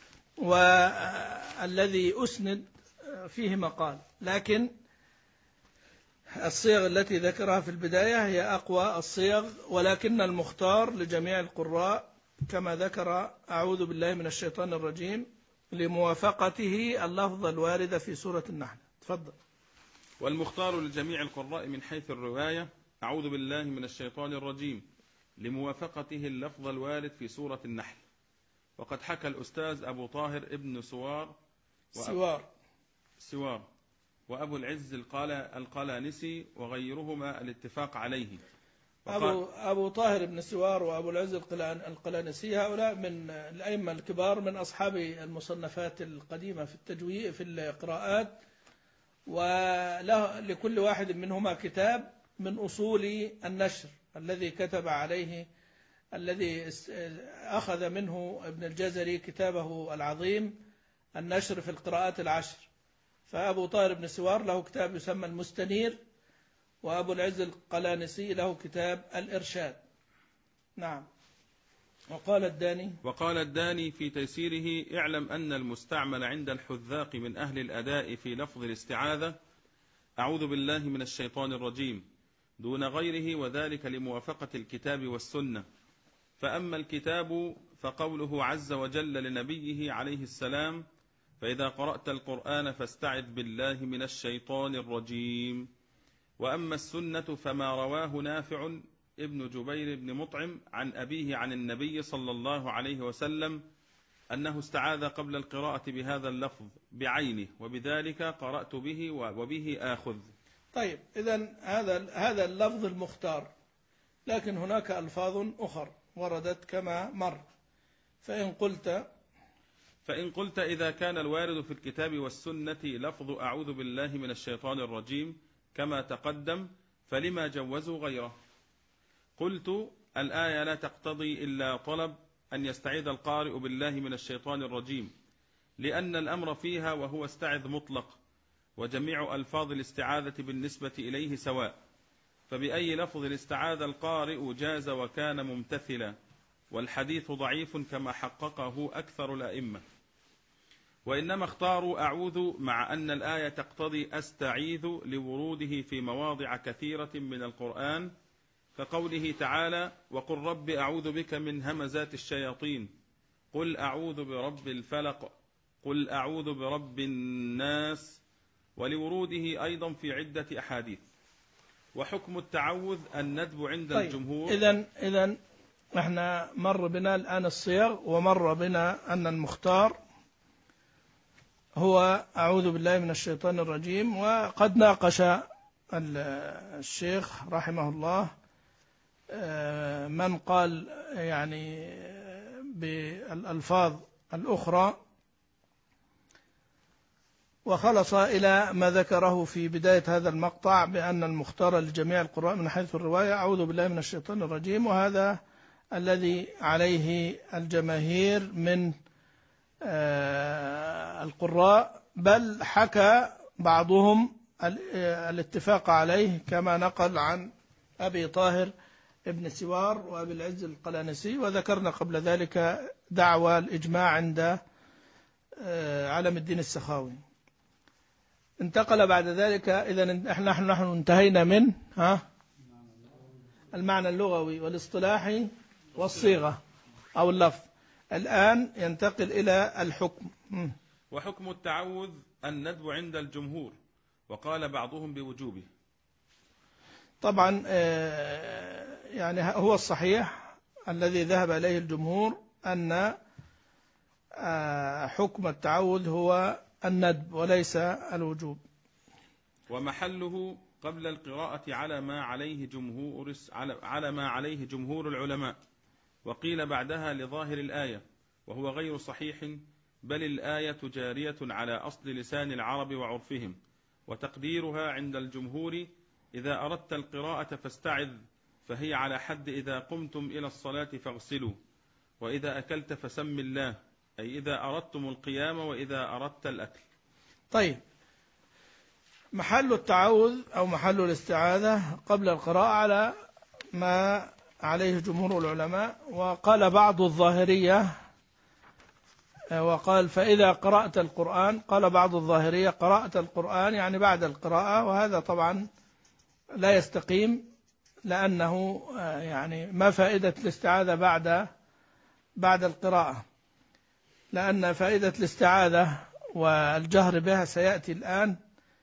والذي أسند فيه مقال، لكن الصيغ التي ذكرها في البداية هي أقوى الصيغ. ولكن المختار لجميع القراء كما ذكر أعوذ بالله من الشيطان الرجيم لموافقته اللفظ الوارد في سورة النحل. تفضل. والمختار لجميع القراء من حيث الرواية أعوذ بالله من الشيطان الرجيم لموافقته اللفظ الوارد في سورة النحل. وقد حكى الأستاذ أبو طاهر ابن سوار سوار سوار وأبو العز القلانسي وغيرهما الاتفاق عليه. أبو, أبو طاهر بن سوار وأبو العز القلانسي هؤلاء من الأئمة الكبار من أصحاب المصنفات القديمة في التجويد في القراءات، ولكل واحد منهما كتاب من أصول النشر الذي كتب عليه، الذي أخذ منه ابن الجزري كتابه العظيم النشر في القراءات العشر. فأبو طاهر بن سوار له كتاب يسمى المستنير، وأبو العز القلانسي له كتاب الإرشاد. نعم. وقال الداني وقال الداني في تيسيره اعلم أن المستعمل عند الحذاق من أهل الأداء في لفظ الاستعاذة أعوذ بالله من الشيطان الرجيم دون غيره، وذلك لموافقة الكتاب والسنة. فأما الكتاب فقوله عز وجل لنبيه عليه السلام فإذا قرأت القرآن فاستعذ بالله من الشيطان الرجيم. وأما السنة فما رواه نافع ابن جبير بن مطعم عن أبيه عن النبي صلى الله عليه وسلم أنه استعاذ قبل القراءة بهذا اللفظ بعينه، وبذلك قرأت به وبه آخذ. طيب إذن هذا هذا اللفظ المختار، لكن هناك ألفاظ أخر وردت كما مر. فإن قلت فإن قلت إذا كان الوارد في الكتاب والسنة لفظ أعوذ بالله من الشيطان الرجيم كما تقدم فلما جوزوا غيره؟ قلت الآية لا تقتضي إلا طلب أن يستعيذ القارئ بالله من الشيطان الرجيم، لأن الأمر فيها وهو استعذ مطلق، وجميع ألفاظ الاستعاذة بالنسبة إليه سواء، فبأي لفظ الاستعاذ القارئ جاز وكان ممتثلا، والحديث ضعيف كما حققه أكثر الأئمة. وإنما اختاروا أعوذ مع أن الآية تقتضي أستعيذ لوروده في مواضع كثيرة من القرآن، كقوله تعالى وقل رب أعوذ بك من همزات الشياطين، قل أعوذ برب الفلق، قل أعوذ برب الناس، ولوروده أيضا في عدة أحاديث. وحكم التعوذ الندب عند طيب. الجمهور. إذن إذن احنا مر بنا الآن الصيغ، ومر بنا أن المختار هو أعوذ بالله من الشيطان الرجيم. وقد ناقش الشيخ رحمه الله من قال يعني بالألفاظ الأخرى، وخلص إلى ما ذكره في بداية هذا المقطع بأن المختار لجميع القراء من حيث الرواية أعوذ بالله من الشيطان الرجيم، وهذا الذي عليه الجماهير من القراء، بل حكى بعضهم الاتفاق عليه كما نقل عن أبي طاهر ابن سوار وأبي العز القلانسي. وذكرنا قبل ذلك دعوى الإجماع عند علم الدين السخاوي. انتقل بعد ذلك، إذن احنا نحن نحن انتهينا من ها المعنى اللغوي والاصطلاحي والصيغة أو اللفظ. الآن ينتقل إلى الحكم. وحكم التعوذ الندب عند الجمهور، وقال بعضهم بوجوبه. طبعا يعني هو الصحيح الذي ذهب إليه الجمهور أن حكم التعوذ هو الندب وليس الوجوب. ومحله قبل القراءة على ما عليه جمهور على ما عليه جمهور العلماء، وقيل بعدها لظاهر الآية، وهو غير صحيح، بل الآية جارية على أصل لسان العرب وعرفهم، وتقديرها عند الجمهور إذا أردت القراءة فاستعذ، فهي على حد إذا قمتم إلى الصلاة فاغسلوا، وإذا أكلت فسم الله، أي إذا أردتم القيام وإذا أردت الأكل. طيب، محل التعوذ أو محل الاستعاذة قبل القراءة على ما عليه جمهور العلماء. وقال بعض الظاهرية وقال فإذا قرأت القرآن، قال بعض الظاهرية قرأت القرآن يعني بعد القراءة، وهذا طبعا لا يستقيم، لأنه يعني ما فائدة الاستعاذة بعد بعد القراءة، لأن فائدة الاستعاذة والجهر بها سيأتي الآن.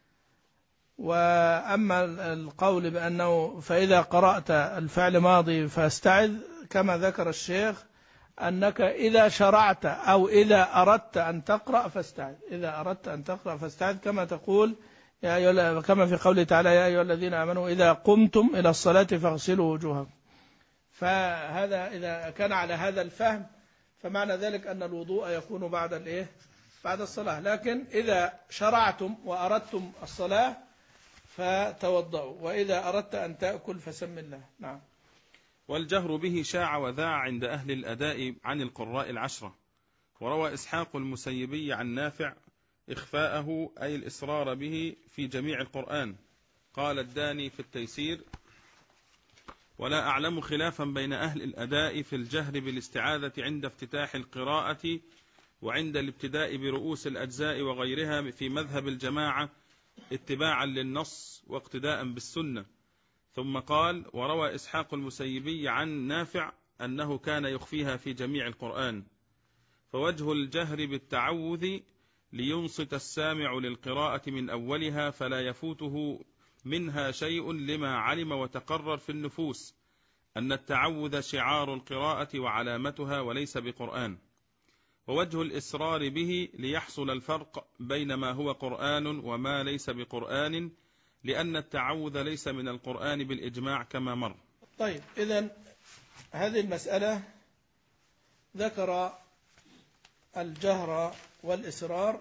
وأما القول بأنه فإذا قرأت الفعل ماضي فاستعذ، كما ذكر الشيخ أنك إذا شرعت أو إذا أردت أن تقرأ فاستعذ، إذا أردت أن تقرأ فاستعذ، كما تقول يا أيها، كما في قوله تعالى يا أيها الذين آمنوا إذا قمتم إلى الصلاة فاغسلوا وجوهكم. فهذا إذا كان على هذا الفهم فمعنى ذلك أن الوضوء يكون بعد الإيه؟ بعد الصلاة. لكن إذا شرعتم وأردتم الصلاة فتوضأوا، وإذا أردت أن تأكل فسم الله. نعم. والجهر به شاع وذاع عند أهل الأداء عن القراء العشرة. وروى إسحاق المسيبي عن نافع إخفاءه أي الإصرار به في جميع القرآن. قال الداني في التيسير: ولا أعلم خلافا بين أهل الأداء في الجهر بالاستعاذة عند افتتاح القراءة وعند الابتداء برؤوس الأجزاء وغيرها في مذهب الجماعة اتباعا للنص واقتداء بالسنة. ثم قال: وروى إسحاق المسيبي عن نافع أنه كان يخفيها في جميع القرآن. فوجه الجهر بالتعوذ لينصت السامع للقراءة من أولها فلا يفوته منها شيء، لما علم وتقرر في النفوس أن التعوذ شعار القراءة وعلامتها وليس بقرآن. ووجه الإصرار به ليحصل الفرق بين ما هو قرآن وما ليس بقرآن، لأن التعوذ ليس من القرآن بالإجماع كما مر. طيب، إذن هذه المسألة ذكر الجهر والإصرار،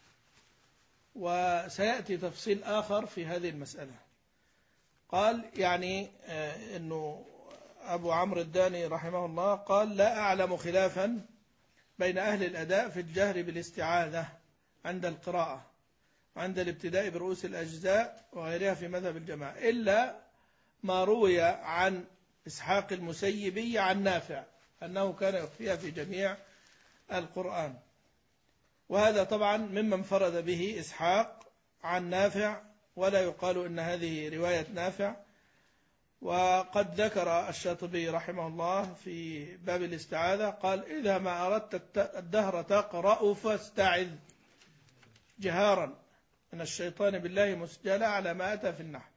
وسيأتي تفصيل آخر في هذه المسألة. قال يعني أنه أبو عمرو الداني رحمه الله قال: لا أعلم خلافا بين أهل الأداء في الجهر بالاستعاذة عند القراءة وعند الابتداء برؤوس الأجزاء وغيرها في مذهب الجماعة، إلا ما روي عن إسحاق المسيبي عن نافع أنه كان يخفيها في جميع القرآن. وهذا طبعا ممن فرد به إسحاق عن نافع، ولا يقال إن هذه رواية نافع. وقد ذكر الشاطبي رحمه الله في باب الاستعاذة قال: إذا ما أردت الدهر تقرأ فاستعذ جهارا من الشيطان بالله مسجلا على ما أتى في النحل.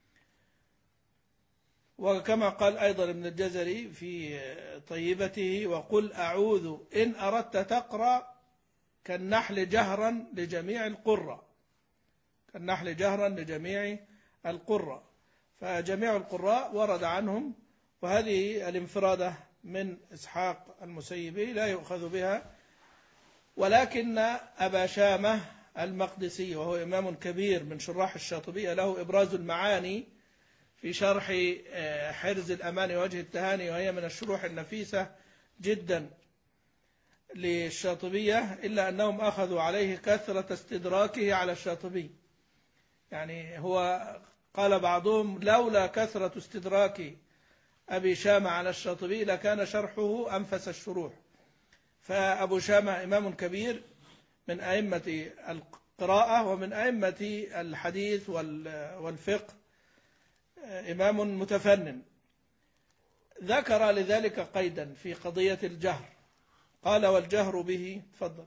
وكما قال أيضا ابن الجزري في طيبته: وقل أعوذ إن أردت تقرأ كالنحل جهرا لجميع القرى، كالنحل جهرا لجميع القرى. فجميع القراء ورد عنهم، وهذه الانفرادة من إسحاق المسيبي لا يؤخذ بها. ولكن أبا شامة المقدسي، وهو إمام كبير من شراح الشاطبية، له إبراز المعاني في شرح حرز الأمان وجه التهاني، وهي من الشروح النفيسة جدا للشاطبية، إلا أنهم أخذوا عليه كثرة استدراكه على الشاطبي. يعني هو قال بعضهم لولا كثرة استدراك أبي شامة على الشاطبي لكان شرحه أنفس الشروح. فأبو شامة إمام كبير من أئمة القراءة ومن أئمة الحديث والفقه، إمام متفنن. ذكر لذلك قيدا في قضية الجهر، قال والجهر به، تفضل.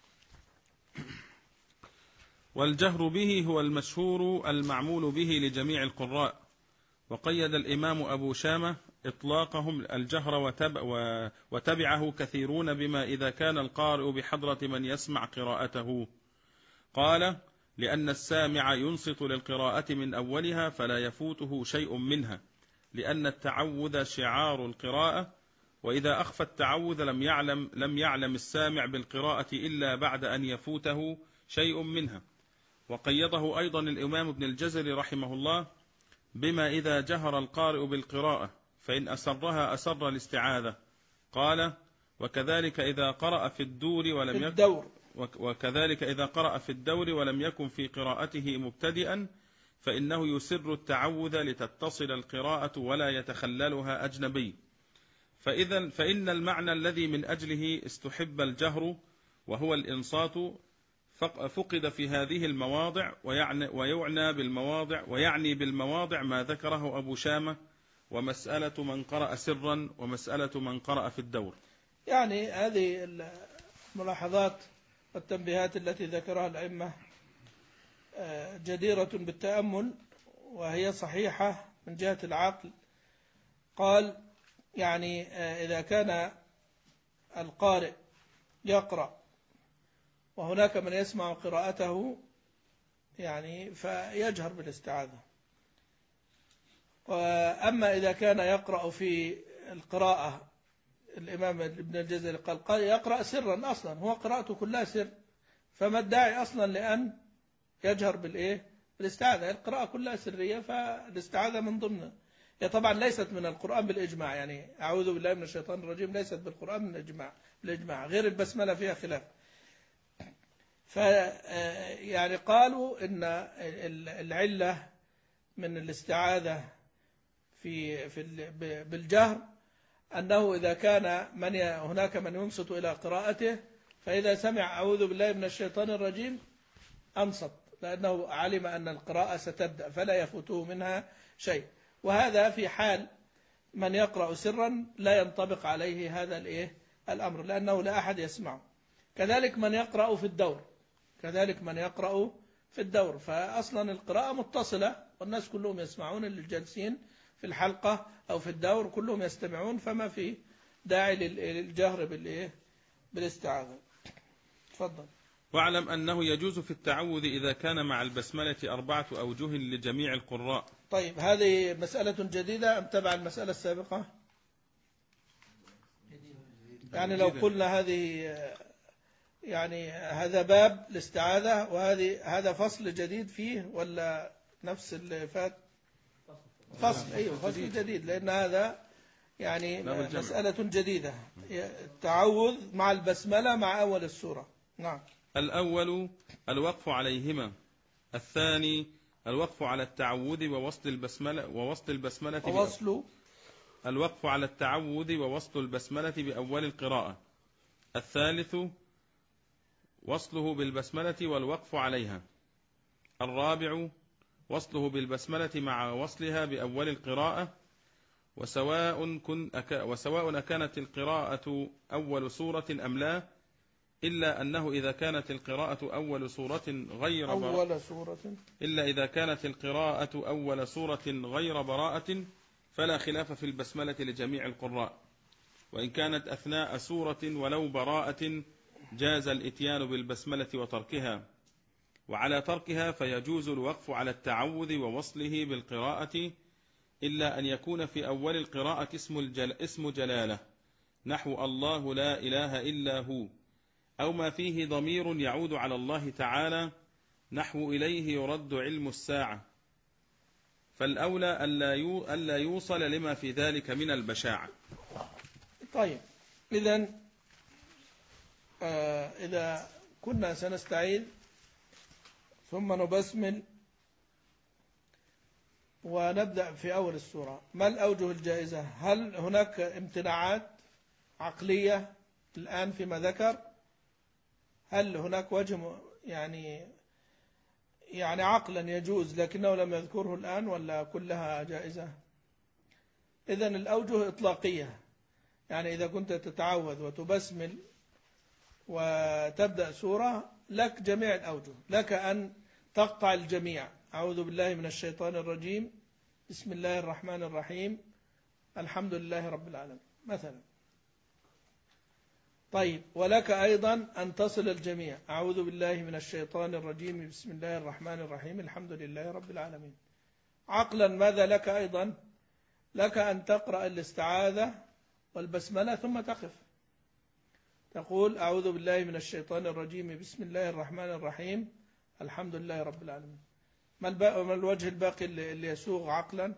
والجهر به هو المشهور المعمول به لجميع القراء. وقيد الإمام أبو شامة إطلاقهم الجهر وتبع وتبعه كثيرون بما إذا كان القارئ بحضرة من يسمع قراءته. قال لأن السامع ينصت للقراءة من أولها فلا يفوته شيء منها، لأن التعوذ شعار القراءة، وإذا أخفى التعوذ لم يعلم لم يعلم السامع بالقراءة إلا بعد أن يفوته شيء منها. وقيده أيضا الإمام ابن الجزري رحمه الله بما إذا جهر القارئ بالقراءة فإن أسرها أسر الاستعاذة. قال وكذلك إذا قرأ في الدور ولم يكن الدور وكذلك إذا قرأ في الدور ولم يكن في قراءته مبتدئا فإنه يسر التعوذ لتتصل القراءة ولا يتخللها أجنبي. فإذا فإن المعنى الذي من أجله استحب الجهر وهو الإنصات فقد في هذه المواضع، ويعني, ويعنى بالمواضع ويعني بالمواضع ما ذكره أبو شامة، ومسألة من قرأ سرا ومسألة من قرأ في الدور. يعني هذه الملاحظات والتنبيهات التي ذكرها الأئمة جديرة بالتأمل، وهي صحيحة من جهة العقل. قال يعني إذا كان القارئ يقرأ وهناك من يسمع قراءته يعني فيجهر بالاستعاذة. وأما إذا كان يقرأ في القراءة، الإمام ابن الجزري قال يقرأ سرا، أصلا هو قراءته كلها سر، فما الداعي أصلا لأن يجهر بالإيه؟ بالاستعاذة. القراءة كلها سرية، فالاستعاذة من ضمنها. هي طبعا ليست من القرآن بالإجماع، يعني أعوذ بالله من الشيطان الرجيم ليست بالقرآن من الإجماع، بالإجماع غير البسملة فيها خلاف. ف يعني قالوا إن العلة من الاستعاذة في في بالجهر أنه إذا كان من هناك من ينصت إلى قراءته، فإذا سمع أعوذ بالله من الشيطان الرجيم أنصت، لأنه علم أن القراءة ستبدأ فلا يفوته منها شيء. وهذا في حال من يقرأ سرا لا ينطبق عليه هذا الإيه الأمر، لأنه لا أحد يسمعه. كذلك من يقرأ في الدور كذلك من يقرأ في الدور فأصلا القراءة متصلة، والناس كلهم يسمعون، اللي جالسين في الحلقة أو في الدور كلهم يستمعون، فما في داعي للجهر بالإيه بالاستعاذة. تفضل. واعلم أنه يجوز في التعوذ إذا كان مع البسملة أربعة أوجه لجميع القراء. طيب، هذه مسألة جديدة أم تبع المسألة السابقة؟ يعني لو قلنا هذه يعني هذا باب الاستعاذة وهذه هذا فصل جديد فيه، ولا نفس اللي فات؟ فصل، أيوه فصل جديد، لأن هذا يعني مسألة جديدة، التعوذ مع البسملة مع أول السورة. نعم. الأول الوقف عليهما، الثاني الوقف على التعوذ ووصل البسملة ووصل البسملة ووصل الوقف على التعوذ ووصل البسملة بأول القراءة، الثالث وصله بالبسملة والوقف عليها، الرابع وصله بالبسملة مع وصلها بأول القراءة، وسواء كن أك وسواء أكانت القراءة أول سورة أم لا، إلا أنه إذا كانت القراءة أول سورة غير أول سورة إلا إذا كانت القراءة أول سورة غير براءة فلا خلاف في البسملة لجميع القراء، وإن كانت أثناء سورة ولو براءة جاز الإتيان بالبسملة وتركها، وعلى تركها فيجوز الوقف على التعوذ ووصله بالقراءة، إلا أن يكون في أول القراءة اسم, الجل اسم جلالة نحو الله لا إله إلا هو، أو ما فيه ضمير يعود على الله تعالى نحو إليه يرد علم الساعة، فالأولى ألا يوصل لما في ذلك من البشاعة. طيب إذن آه إذا كنا سنستعيذ ثم نبسمل ونبدأ في أول السورة، ما الأوجه الجائزة؟ هل هناك امتناعات عقلية الآن فيما ذكر؟ هل هناك وجه يعني يعني عقلا يجوز لكنه لم يذكره الآن، ولا كلها جائزة؟ إذن الأوجه إطلاقية، يعني إذا كنت تتعوذ وتبسمل وتبدأ سورة لك جميع الأوجه، لك أن تقطع الجميع، أعوذ بالله من الشيطان الرجيم، بسم الله الرحمن الرحيم، الحمد لله رب العالمين مثلا. طيب ولك أيضا أن تصل الجميع، أعوذ بالله من الشيطان الرجيم، بسم الله الرحمن الرحيم، الحمد لله رب العالمين. عقلا ماذا لك أيضا؟ لك أن تقرأ الاستعاذة والبسملة ثم تقف تقول أعوذ بالله من الشيطان الرجيم، بسم الله الرحمن الرحيم، الحمد لله رب العالمين. ما الوجه الباقي اللي يسوغ عقلا؟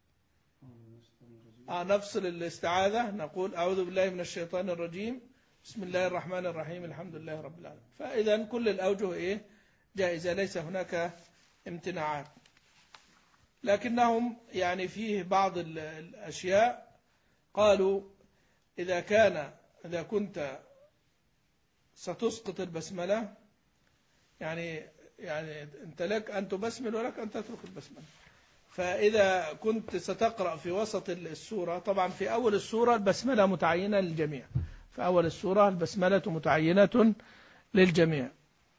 آه نفصل الاستعاذة، نقول أعوذ بالله من الشيطان الرجيم، بسم الله الرحمن الرحيم، الحمد لله رب العالمين. فإذا كل الأوجه إيه؟ جائزة، ليس هناك امتناعات، لكنهم يعني فيه بعض الأشياء قالوا إذا كان إذا كنت ستسقط البسملة، يعني يعني أنت لك أن تبسمل ولك أن تترك البسملة، فإذا كنت ستقرأ في وسط السورة، طبعا في أول السورة البسملة متعينة للجميع، في أول السورة البسملة متعينة للجميع،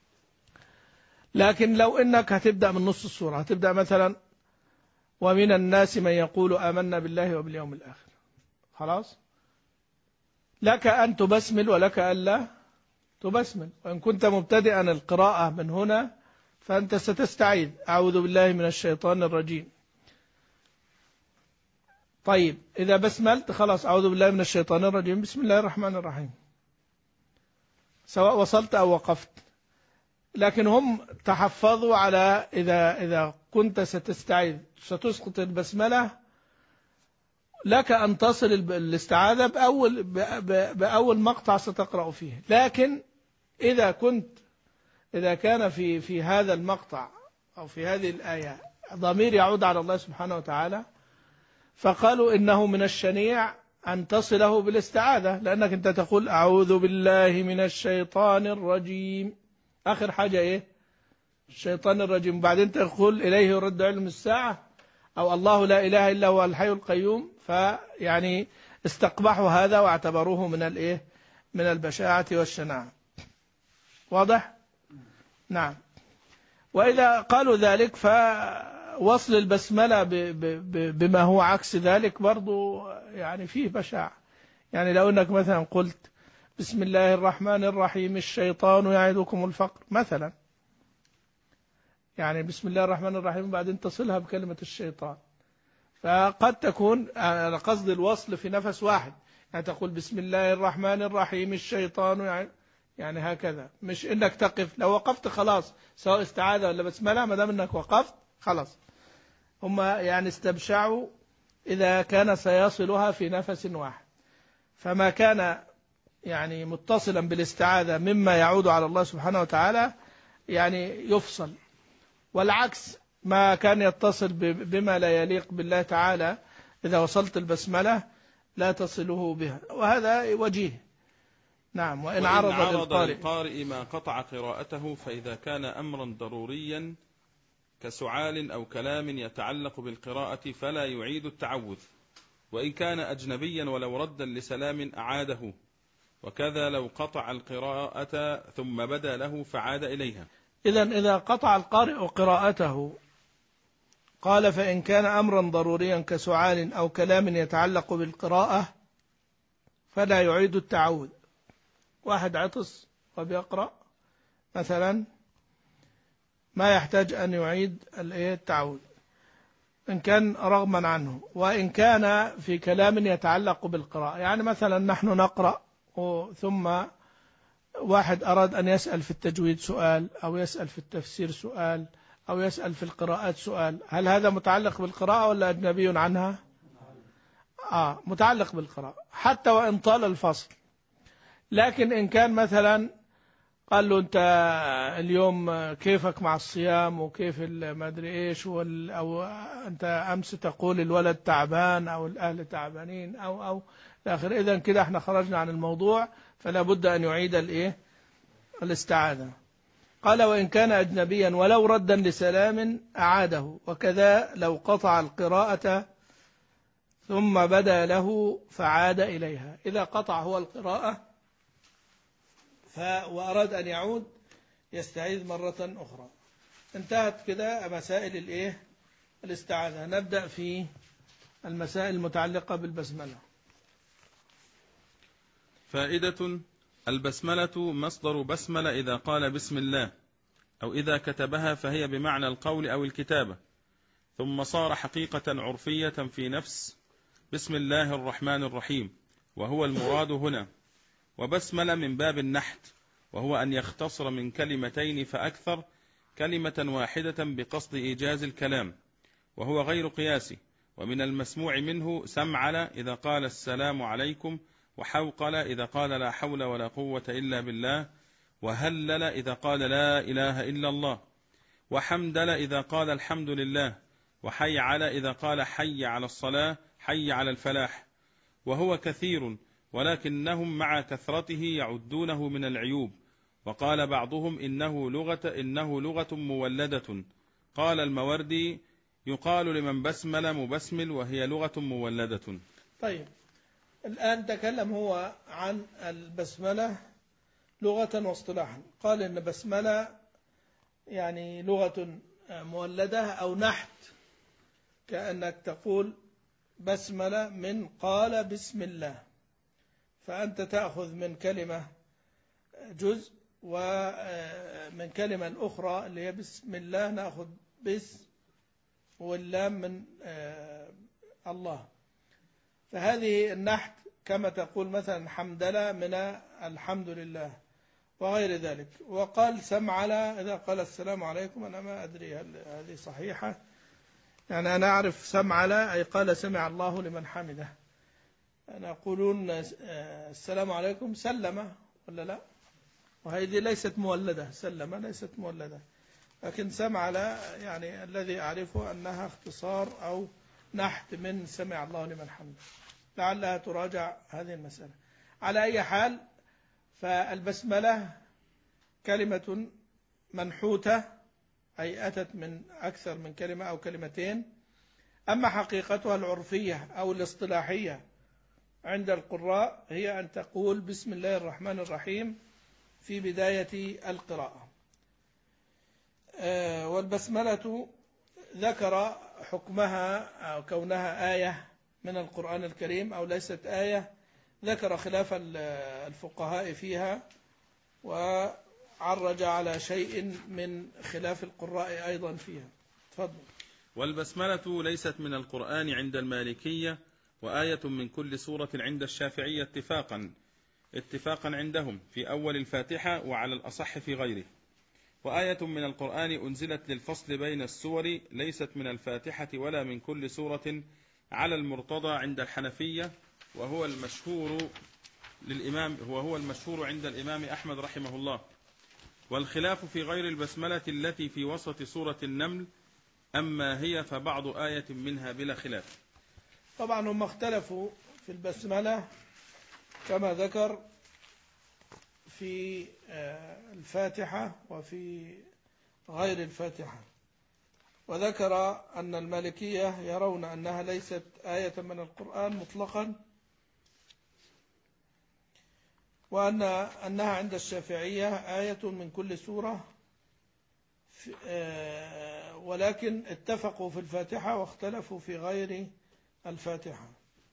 لكن لو إنك هتبدأ من نص السورة، هتبدأ مثلا ومن الناس من يقول آمنا بالله وباليوم الآخر، خلاص لك أن تبسمل ولك أن لا تبسمل. وإن كنت مبتدئا القراءة من هنا فأنت ستستعيذ أعوذ بالله من الشيطان الرجيم. طيب إذا بسملت خلاص أعوذ بالله من الشيطان الرجيم، بسم الله الرحمن الرحيم، سواء وصلت أو وقفت. لكن هم تحفظوا على إذا إذا كنت ستستعيذ ستسقط البسملة، لك أن تصل الاستعاذة بأول بأول مقطع ستقرأ فيه، لكن إذا كنت إذا كان في في هذا المقطع أو في هذه الآية ضمير يعود على الله سبحانه وتعالى، فقالوا إنه من الشنيع أن تصله بالاستعاذة، لأنك أنت تقول أعوذ بالله من الشيطان الرجيم، آخر حاجة إيه؟ الشيطان الرجيم، وبعدين تقول إليه يرد علم الساعة أو الله لا إله إلا هو الحي القيوم، فيعني استقبحوا هذا واعتبروه من الإيه؟ من البشاعة والشناعة. واضح؟ نعم. وإذا قالوا ذلك فوصل البسملة بما هو عكس ذلك برضو يعني فيه بشاعة. يعني لو أنك مثلا قلت بسم الله الرحمن الرحيم الشيطان يعدكم الفقر مثلا، يعني بسم الله الرحمن الرحيم بعدين تصلها بكلمة الشيطان، فقد تكون على قصد الوصل في نفس واحد، يعني تقول بسم الله الرحمن الرحيم الشيطان يعني, يعني هكذا، مش انك تقف. لو وقفت خلاص سواء استعاذة ولا بسملة، ما دام انك وقفت خلاص. هم يعني استبشعوا إذا كان سيصلها في نفس واحد، فما كان يعني متصلا بالاستعاذة مما يعود على الله سبحانه وتعالى يعني يفصل، والعكس ما كان يتصل بما لا يليق بالله تعالى إذا وصلت البسملة لا تصله بها، وهذا وجيه. نعم. وإن عرض, عرض للقارئ, للقارئ ما قطع قراءته، فإذا كان أمرا ضروريا كسعال أو كلام يتعلق بالقراءة فلا يعيد التعوذ، وإن كان أجنبيا ولو ردا لسلام أعاده، وكذا لو قطع القراءة ثم بدا له فعاد إليها. إذن إذا قطع القارئ قراءته قال فإن كان أمرا ضروريا كسعال أو كلام يتعلق بالقراءة فلا يعيد التعوذ. واحد عطس وبيقرأ مثلا ما يحتاج أن يعيد التعوذ إن كان رغما عنه، وإن كان في كلام يتعلق بالقراءة، يعني مثلا نحن نقرأ ثم واحد أراد أن يسأل في التجويد سؤال أو يسأل في التفسير سؤال أو يسأل في القراءات سؤال، هل هذا متعلق بالقراءة ولا أجنبي عنها؟ آه متعلق بالقراءة حتى وإن طال الفصل. لكن إن كان مثلا قال له أنت اليوم كيفك مع الصيام وكيف ما أدري إيش، أو أنت أمس تقول الولد تعبان أو الأهل تعبانين أو أو آخر، إذن كده احنا خرجنا عن الموضوع، فلا بد أن يعيد الإيه الاستعاذة. قال وإن كان أجنبيا ولو ردا لسلام أعاده، وكذا لو قطع القراءة ثم بدا له فعاد إليها. إذا قطع هو القراءة وأراد أن يعود يستعيذ مرة أخرى. انتهت كده مسائل الإيه الاستعاذة. نبدأ في المسائل المتعلقة بالبسملة. فائدة: البسملة مصدر بسملة إذا قال بسم الله، أو إذا كتبها فهي بمعنى القول أو الكتابة، ثم صار حقيقة عرفية في نفس بسم الله الرحمن الرحيم، وهو المراد هنا. وبسملة من باب النحت، وهو أن يختصر من كلمتين فأكثر كلمة واحدة بقصد إيجاز الكلام، وهو غير قياسي. ومن المسموع منه سمعل إذا قال السلام عليكم، وحوقل إذا قال لا حول ولا قوة إلا بالله، وهلل إذا قال لا إله إلا الله، وحمدل إذا قال الحمد لله، وحيعل إذا قال حي على الصلاة حي على الفلاح. وهو كثير، ولكنهم مع كثرته يعدونه من العيوب. وقال بعضهم إنه لغة, إنه لغة مولدة. قال الموردي يقال لمن بسمل مبسمل، وهي لغة مولدة. طيب، الآن تكلم هو عن البسملة لغة واصطلاحا. قال إن بسملة يعني لغة مولدة أو نحت، كأنك تقول بسملة من قال بسم الله، فأنت تأخذ من كلمة جزء، ومن كلمة الأخرى اللي هي بسم الله نأخذ بس واللام من الله. فهذه النحت كما تقول مثلا حمدلة من الحمد لله وغير ذلك. وقال سمعل إذا قال السلام عليكم، أنا ما أدري هل هذه صحيحة، يعني أنا أعرف سمعل أي قال سمع الله لمن حمده. أنا أقولون السلام عليكم سلم ولا لا، وهذه ليست مولدة، سلم ليست مولدة، لكن سمعل يعني الذي أعرفه أنها اختصار أو نحت من سمع الله لمن حمده. لعلها تراجع هذه المسألة. على أي حال، فالبسملة كلمة منحوتة، أي أتت من أكثر من كلمة أو كلمتين. أما حقيقتها العرفية أو الاصطلاحية عند القراء هي أن تقول بسم الله الرحمن الرحيم في بداية القراءة. والبسملة ذكر حكمها أو كونها آية من القرآن الكريم أو ليست آية، ذكر خلاف الفقهاء فيها، وعرج على شيء من خلاف القراء أيضا فيها. تفضل. والبسملة ليست من القرآن عند المالكية، وآية من كل سورة عند الشافعية اتفاقا اتفاقا عندهم في أول الفاتحة، وعلى الأصح في غيره. وآية من القرآن أنزلت للفصل بين السور، ليست من الفاتحة ولا من كل سورة على المرتضى عند الحنفية، وهو المشهور للإمام وهو المشهور عند الإمام أحمد رحمه الله. والخلاف في غير البسملة التي في وسط سورة النمل، أما هي فبعض آية منها بلا خلاف. طبعا هم اختلفوا في البسملة كما ذكر في الفاتحة وفي غير الفاتحة. وذكر أن المالكية يرون أنها ليست آية من القرآن مطلقا، وأن أنها عند الشافعية آية من كل سورة، ولكن اتفقوا في الفاتحة واختلفوا في غير الفاتحة.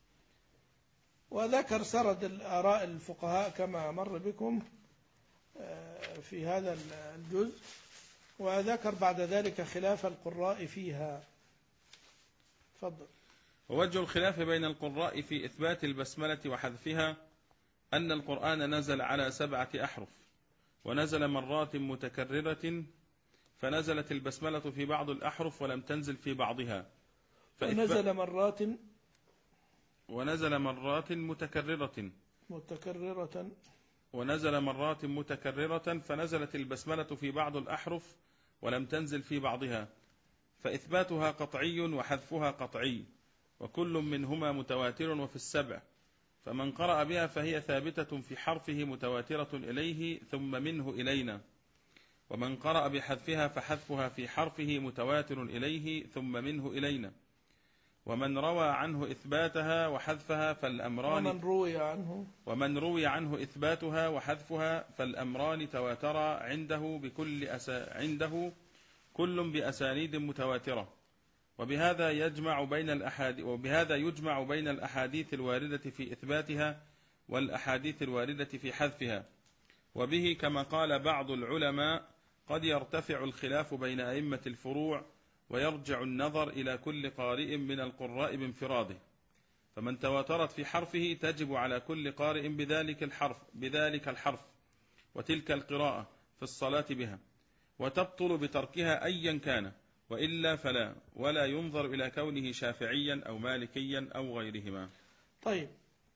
وذكر سرد الآراء الفقهاء كما مر بكم في هذا الجزء، وذكر بعد ذلك خلاف القراء فيها. تفضل. ووجه الخلاف بين القراء في إثبات البسملة وحذفها أن القرآن نزل على سبعة أحرف، ونزل مرات متكررة، فنزلت البسملة في بعض الأحرف ولم تنزل في بعضها. ونزل مرات ونزل مرات متكررة متكررة ونزل مرات متكررة فنزلت البسملة في بعض الأحرف ولم تنزل في بعضها، فإثباتها قطعي وحذفها قطعي، وكل منهما متواتر وفي السبع، فمن قرأ بها فهي ثابتة في حرفه متواترة إليه ثم منه إلينا، ومن قرأ بحذفها فحذفها في حرفه متواتر إليه ثم منه إلينا، ومن روى عنه إثباتها وحذفها فالأمران ومن روي عنه ومن روي عنه إثباتها وحذفها فالأمران تواترا عنده بكل أسا عنده كل بأسانيد متواترة، وبهذا يجمع بين الأحاديث وبهذا يجمع بين الأحاديث الواردة في إثباتها والأحاديث الواردة في حذفها، وبه كما قال بعض العلماء قد يرتفع الخلاف بين أئمة الفروع ويرجع النظر إلى كل قارئ من القراء بانفراده، فمن تواترت في حرفه تجب على كل قارئ بذلك الحرف بذلك الحرف وتلك القراءة في الصلاة بها، وتبطل بتركها أيا كان، وإلا فلا، ولا ينظر إلى كونه شافعيا أو مالكيا أو غيرهما. طيب،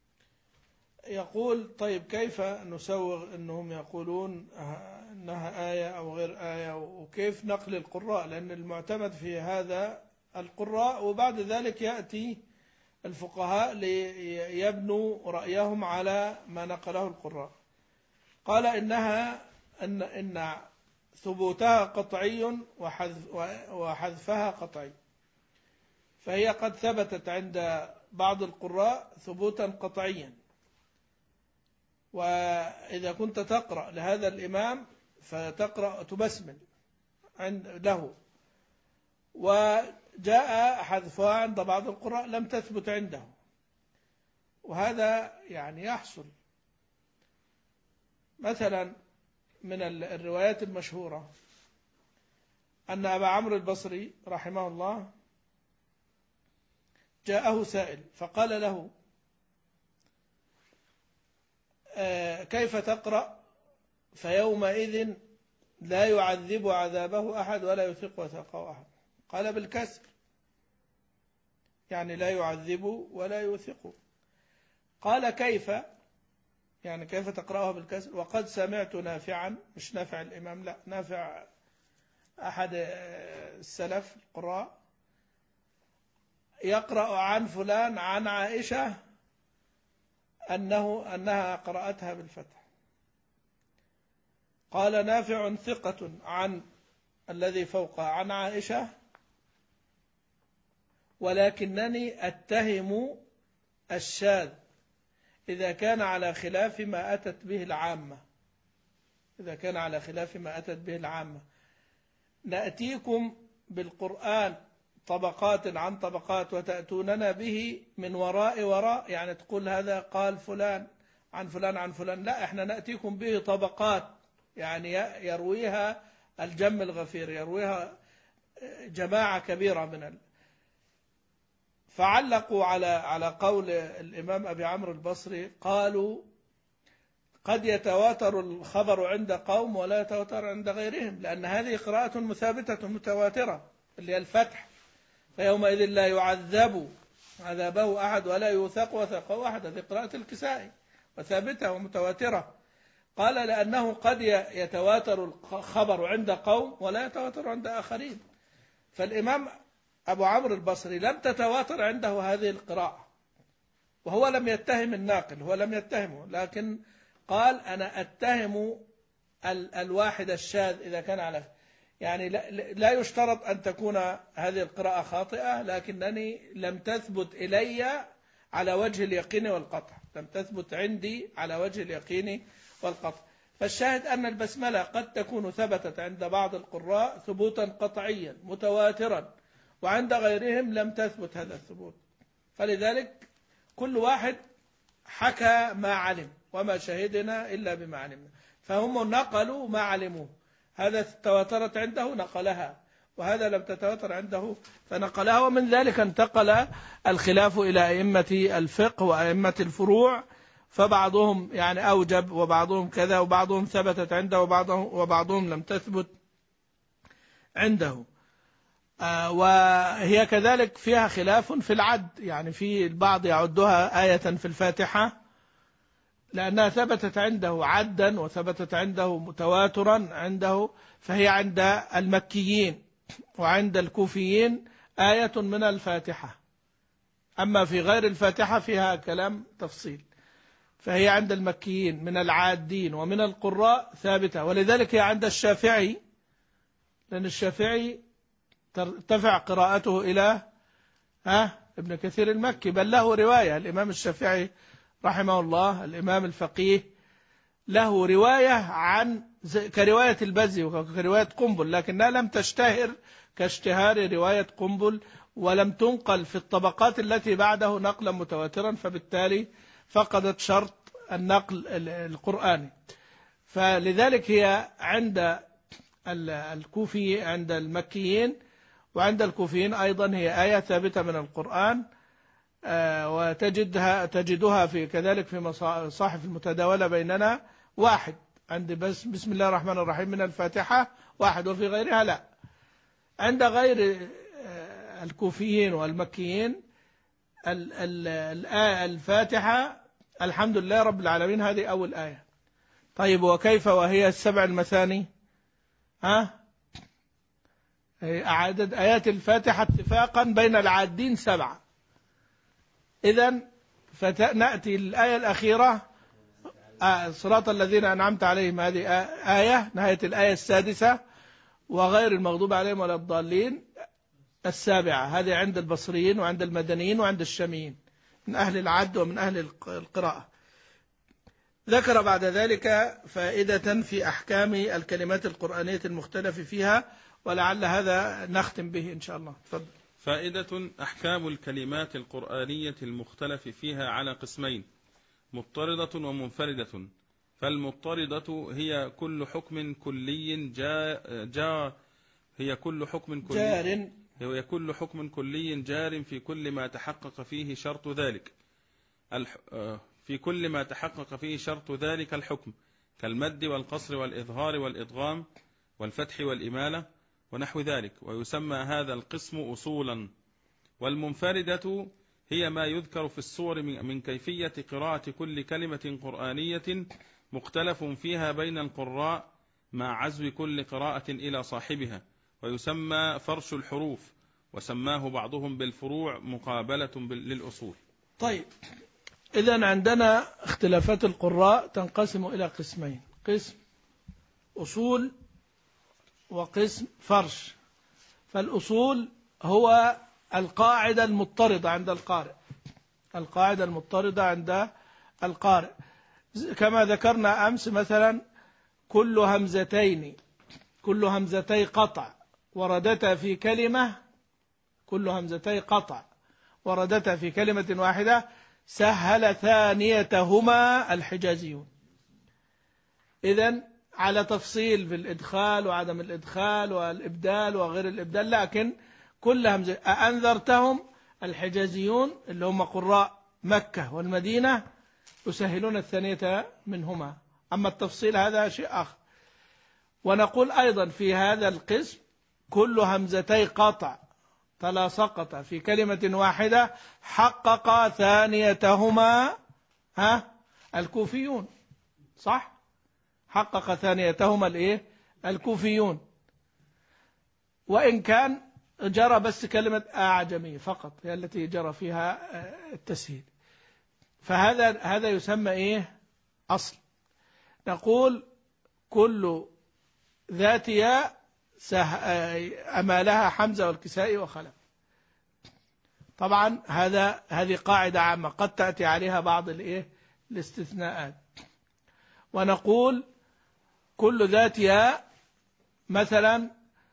يقول طيب كيف نسوغ أنهم يقولون أنها آية أو غير آية، وكيف نقل القراء، لأن المعتمد في هذا القراء، وبعد ذلك يأتي الفقهاء ليبنوا رأيهم على ما نقله القراء. قال إنها إن, إن ثبوتها قطعي وحذف وحذفها قطعي، فهي قد ثبتت عند بعض القراء ثبوتا قطعيا، وإذا كنت تقرأ لهذا الإمام فتقرأ تبسمل له، وجاء حذفها عند بعض القراء لم تثبت عنده، وهذا يعني يحصل. مثلا من الروايات المشهورة أن أبا عمرو البصري رحمه الله جاءه سائل فقال له كيف تقرأ فيومئذ لا يعذب عذابه أحد ولا يثق وثاقه أحد؟ قال بالكسر، يعني لا يعذب ولا يثق. قال كيف، يعني كيف تقرأها بالكسر؟ وقد سمعت نافعا، مش نافع الإمام، لا، نافع أحد السلف القراء، يقرأ عن فلان عن عائشة أنه أنها قرأتها بالفتح. قال نافع ثقة عن الذي فوق عن عائشة، ولكنني أتهم الشاذ إذا كان على خلاف ما أتت به العامة، إذا كان على خلاف ما أتت به العامة. نأتيكم بالقرآن طبقات عن طبقات وتأتوننا به من وراء وراء، يعني تقول هذا قال فلان عن فلان عن فلان، لا، احنا نأتيكم به طبقات، يعني يرويها الجم الغفير، يرويها جماعة كبيرة من ال... فعلقوا على على قول الإمام أبي عمرو البصري، قالوا قد يتواتر الخبر عند قوم ولا يتواتر عند غيرهم، لأن هذه قراءة مثابتة متواترة اللي هي الفتح، فيومئذ لا يعذب عذابه أحد ولا يوثق وثقه أحد، هذه قراءة الكسائي وثابتة ومتواترة. قال لأنه قد يتواتر الخبر عند قوم ولا يتواتر عند آخرين، فالإمام أبو عمرو البصري لم تتواتر عنده هذه القراءة، وهو لم يتهم الناقل، هو لم يتهمه، لكن قال أنا أتهم ال الواحد الشاذ إذا كان على، يعني لا, لا يشترط أن تكون هذه القراءة خاطئة، لكنني لم تثبت إلي على وجه اليقين والقطع، لم تثبت عندي على وجه اليقين والقطع. فالشاهد أن البسملة قد تكون ثبتت عند بعض القراء ثبوتا قطعيا متواترا، وعند غيرهم لم تثبت هذا الثبوت، فلذلك كل واحد حكى ما علم، وما شهدنا إلا بما علمنا، فهم نقلوا ما علموه، هذا تواترت عنده نقلها، وهذا لم تتواتر عنده فنقلها، ومن ذلك انتقل الخلاف إلى أئمة الفقه وأئمة الفروع، فبعضهم يعني أوجب وبعضهم كذا، وبعضهم ثبتت عنده وبعضهم, وبعضهم لم تثبت عنده. آه وهي كذلك فيها خلاف في العد، يعني في البعض يعدها آية في الفاتحة لأنها ثبتت عنده عدا وثبتت عنده تواترا عنده، فهي عند المكيين وعند الكوفيين آية من الفاتحة. أما في غير الفاتحة فيها كلام تفصيل. فهي عند المكيين من العادين ومن القراء ثابتة، ولذلك هي عند الشافعي، لأن الشافعي ترتفع قراءته إلى ها ابن كثير المكي، بل له رواية. الإمام الشافعي رحمه الله الإمام الفقيه له رواية عن كرواية البزي وكرواية قنبل، لكنها لم تشتهر كاشتهار رواية قنبل، ولم تنقل في الطبقات التي بعده نقلا متواترا، فبالتالي فقدت شرط النقل القرآني. فلذلك هي عند الكوفي عند المكيين وعند الكوفيين أيضا هي آية ثابتة من القرآن، وتجدها تجدها في كذلك في مصاحف المتداولة بيننا واحد، عند بس بسم الله الرحمن الرحيم من الفاتحة واحد، وفي غيرها لا. عند غير الكوفيين والمكيين الفاتحة الحمد لله رب العالمين هذه أول آية. طيب وكيف وهي السبع المثاني؟ ها عدد آيات الفاتحة اتفاقا بين العادين سبعة. إذن فنأتي الآية الأخيرة آه صراط الذين أنعمت عليهم، هذه آية نهاية الآية السادسة، وغير المغضوب عليهم ولا الضالين السابعة، هذه عند البصريين وعند المدنيين وعند الشاميين من أهل العد ومن أهل القراءة. ذكر بعد ذلك فائدة في أحكام الكلمات القرآنية المختلف فيها، ولعل هذا نختم به إن شاء الله. تفضل. فائدة: أحكام الكلمات القرآنية المختلف فيها على قسمين: مضطردة ومنفردة. فالمضطردة هي كل حكم كلي جا, جا هي كل حكم كلي جار هي كل حكم كلي جار في كل ما تحقق فيه شرط ذلك في كل ما تحقق فيه شرط ذلك الحكم، كالمد والقصر والإظهار والإدغام والفتح والإمالة ونحو ذلك، ويسمى هذا القسم أصولا. والمنفردة هي ما يذكر في الصور من كيفية قراءة كل كلمة قرآنية مختلف فيها بين القراء مع عزو كل قراءة إلى صاحبها، ويسمى فرش الحروف، وسماه بعضهم بالفروع مقابلة للأصول. طيب، إذن عندنا اختلافات القراء تنقسم إلى قسمين: قسم أصول وقسم فرش. فالأصول هو القاعدة المضطردة عند القارئ، القاعدة المضطردة عند القارئ، كما ذكرنا أمس مثلا كل همزتين كل همزتي قطع وردتا في كلمة كل همزتي قطع وردتا في كلمة واحدة سهل ثانيتهما الحجازيون. إذن على تفصيل في الإدخال وعدم الإدخال والإبدال وغير الإبدال، لكن كل همزة أنذرتهم الحجازيون اللي هم قراء مكة والمدينة يسهلون الثانية منهما. أما التفصيل هذا شيء آخر. ونقول أيضا في هذا القسم كل همزتي قطع تلاصقت في كلمة واحدة حقق ثانيتهما ها الكوفيون، صح؟ حقق ثانيتهما الايه الكوفيون، وإن كان جرى بس كلمة أعجمي فقط هي التي جرى فيها التسهيل. فهذا هذا يسمى ايه أصل. نقول كل ذات ياء أمالها حمزة والكسائي وخلف. طبعا هذا هذه قاعدة عامة قد تأتي عليها بعض الايه الاستثناءات. ونقول كل ذات ياء مثلا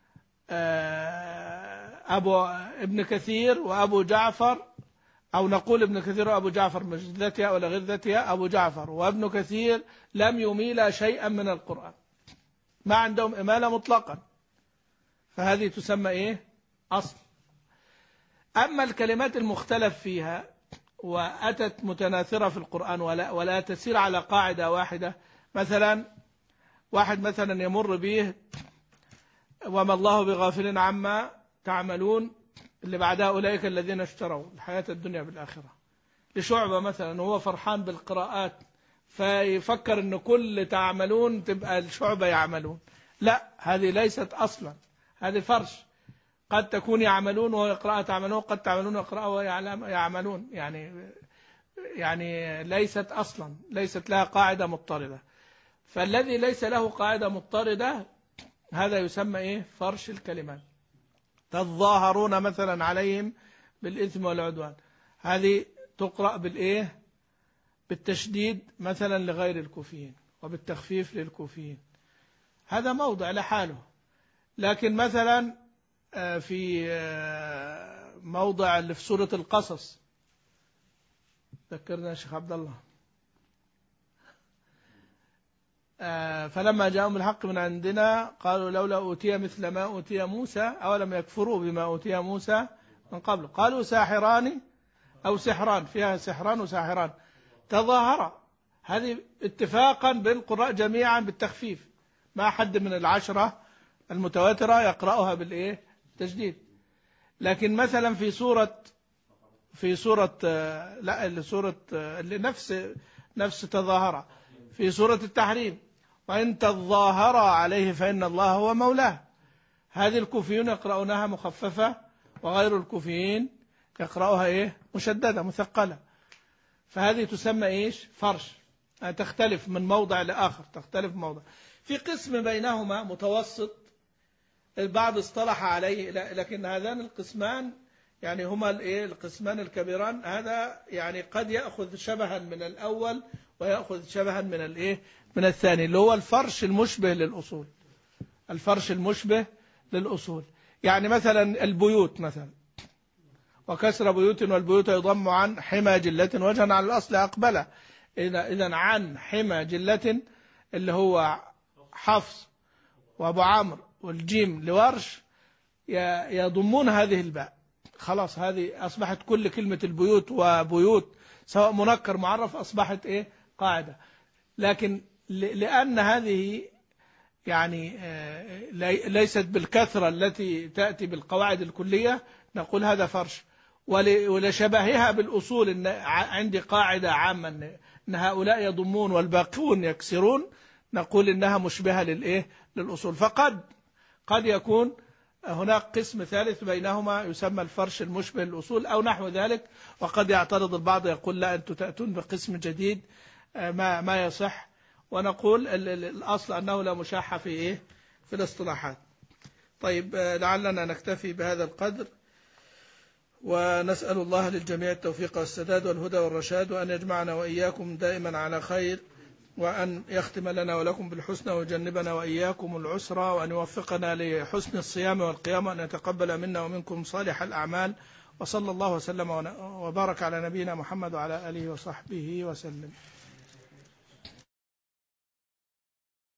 أبو ابن كثير وأبو جعفر، أو نقول ابن كثير وأبو جعفر مش ذات ياء ولا غير ذات ياء، أبو جعفر وابن كثير لم يميل شيئا من القرآن، ما عندهم إمالة مطلقا، فهذه تسمى إيه أصل. أما الكلمات المختلف فيها وأتت متناثرة في القرآن ولا, ولا تسير على قاعدة واحدة، مثلا واحد مثلا يمر به وما الله بغافل عما تعملون اللي بعدها أولئك الذين اشتروا الحياة الدنيا بالآخرة. لشعبة مثلا هو فرحان بالقراءات فيفكر أن كل تعملون تبقى الشعبة يعملون، لا، هذه ليست أصلا، هذه فرش. قد تكون يعملون ويقرأ تعملون، قد تعملون ويقرأ ويعملون، يعني يعني ليست أصلا، ليست لها قاعدة مضطردة. فالذي ليس له قاعدة مضطردة هذا يسمى إيه؟ فرش الكلمات. تظاهرون مثلا عليهم بالإثم والعدوان، هذه تقرأ بالإيه؟ بالتشديد مثلا لغير الكوفيين وبالتخفيف للكوفيين، هذا موضع لحاله. لكن مثلا في موضع اللي في سورة القصص، ذكرنا يا شيخ عبد الله، فلما جاءهم الحق من عندنا قالوا لولا أوتي مثل ما أوتي موسى أولم يكفروا بما أوتي موسى من قبل قالوا ساحران أو سحران، فيها سحران وساحران تظاهرا، هذه اتفاقا بين القراء جميعا بالتخفيف، ما حد من العشرة المتواترة يقرأها بالإيه؟ تجديد. لكن مثلا في سورة في سورة لا سورة اللي نفس نفس تظاهرة في سورة التحريم، وإن تظاهر عليه فإن الله هو مولاه، هذه الكوفيون يقرأونها مخففة وغير الكوفيين يقرأوها إيه؟ مشددة مثقلة. فهذه تسمى إيش؟ فرش، تختلف من موضع لآخر، تختلف موضع. في قسم بينهما متوسط البعض اصطلح عليه، لكن هذان القسمان يعني هما الايه القسمان الكبيران، هذا يعني قد يأخذ شبها من الأول ويأخذ شبها من الايه من الثاني، اللي هو الفرش المشبه للأصول. الفرش المشبه للأصول يعني مثلا البيوت مثلا، وكسر بيوت والبيوت يضم عن حمى جلة وجها على الأصل أقبله، إذا عن حمى جلة اللي هو حفص وأبو عمرو والجيم لورش يضمون هذه الباء، خلاص هذه أصبحت كل كلمة البيوت وبيوت سواء منكر معرف أصبحت إيه؟ قاعدة. لكن لأن هذه يعني ليست بالكثرة التي تأتي بالقواعد الكلية نقول هذا فرش، ولشبهها بالأصول إن عندي قاعدة عامة أن هؤلاء يضمون والباقون يكسرون، نقول إنها مشبهة للإيه؟ للأصول. فقد قد يكون هناك قسم ثالث بينهما يسمى الفرش المشبه للأصول أو نحو ذلك، وقد يعترض البعض يقول لا أنتم تأتون بقسم جديد ما ما يصح، ونقول الأصل أنه لا مشاحة في إيه؟ في الاصطلاحات. طيب لعلنا نكتفي بهذا القدر، ونسأل الله للجميع التوفيق والسداد والهدى والرشاد، وأن يجمعنا وإياكم دائما على خير، وأن يختم لنا ولكم بالحسنى ويجنبنا وإياكم العسرى، وأن يوفقنا لحسن الصيام والقيام، وأن يتقبل منا ومنكم صالح الأعمال، وصلى الله وسلم وبارك على نبينا محمد وعلى آله وصحبه وسلم.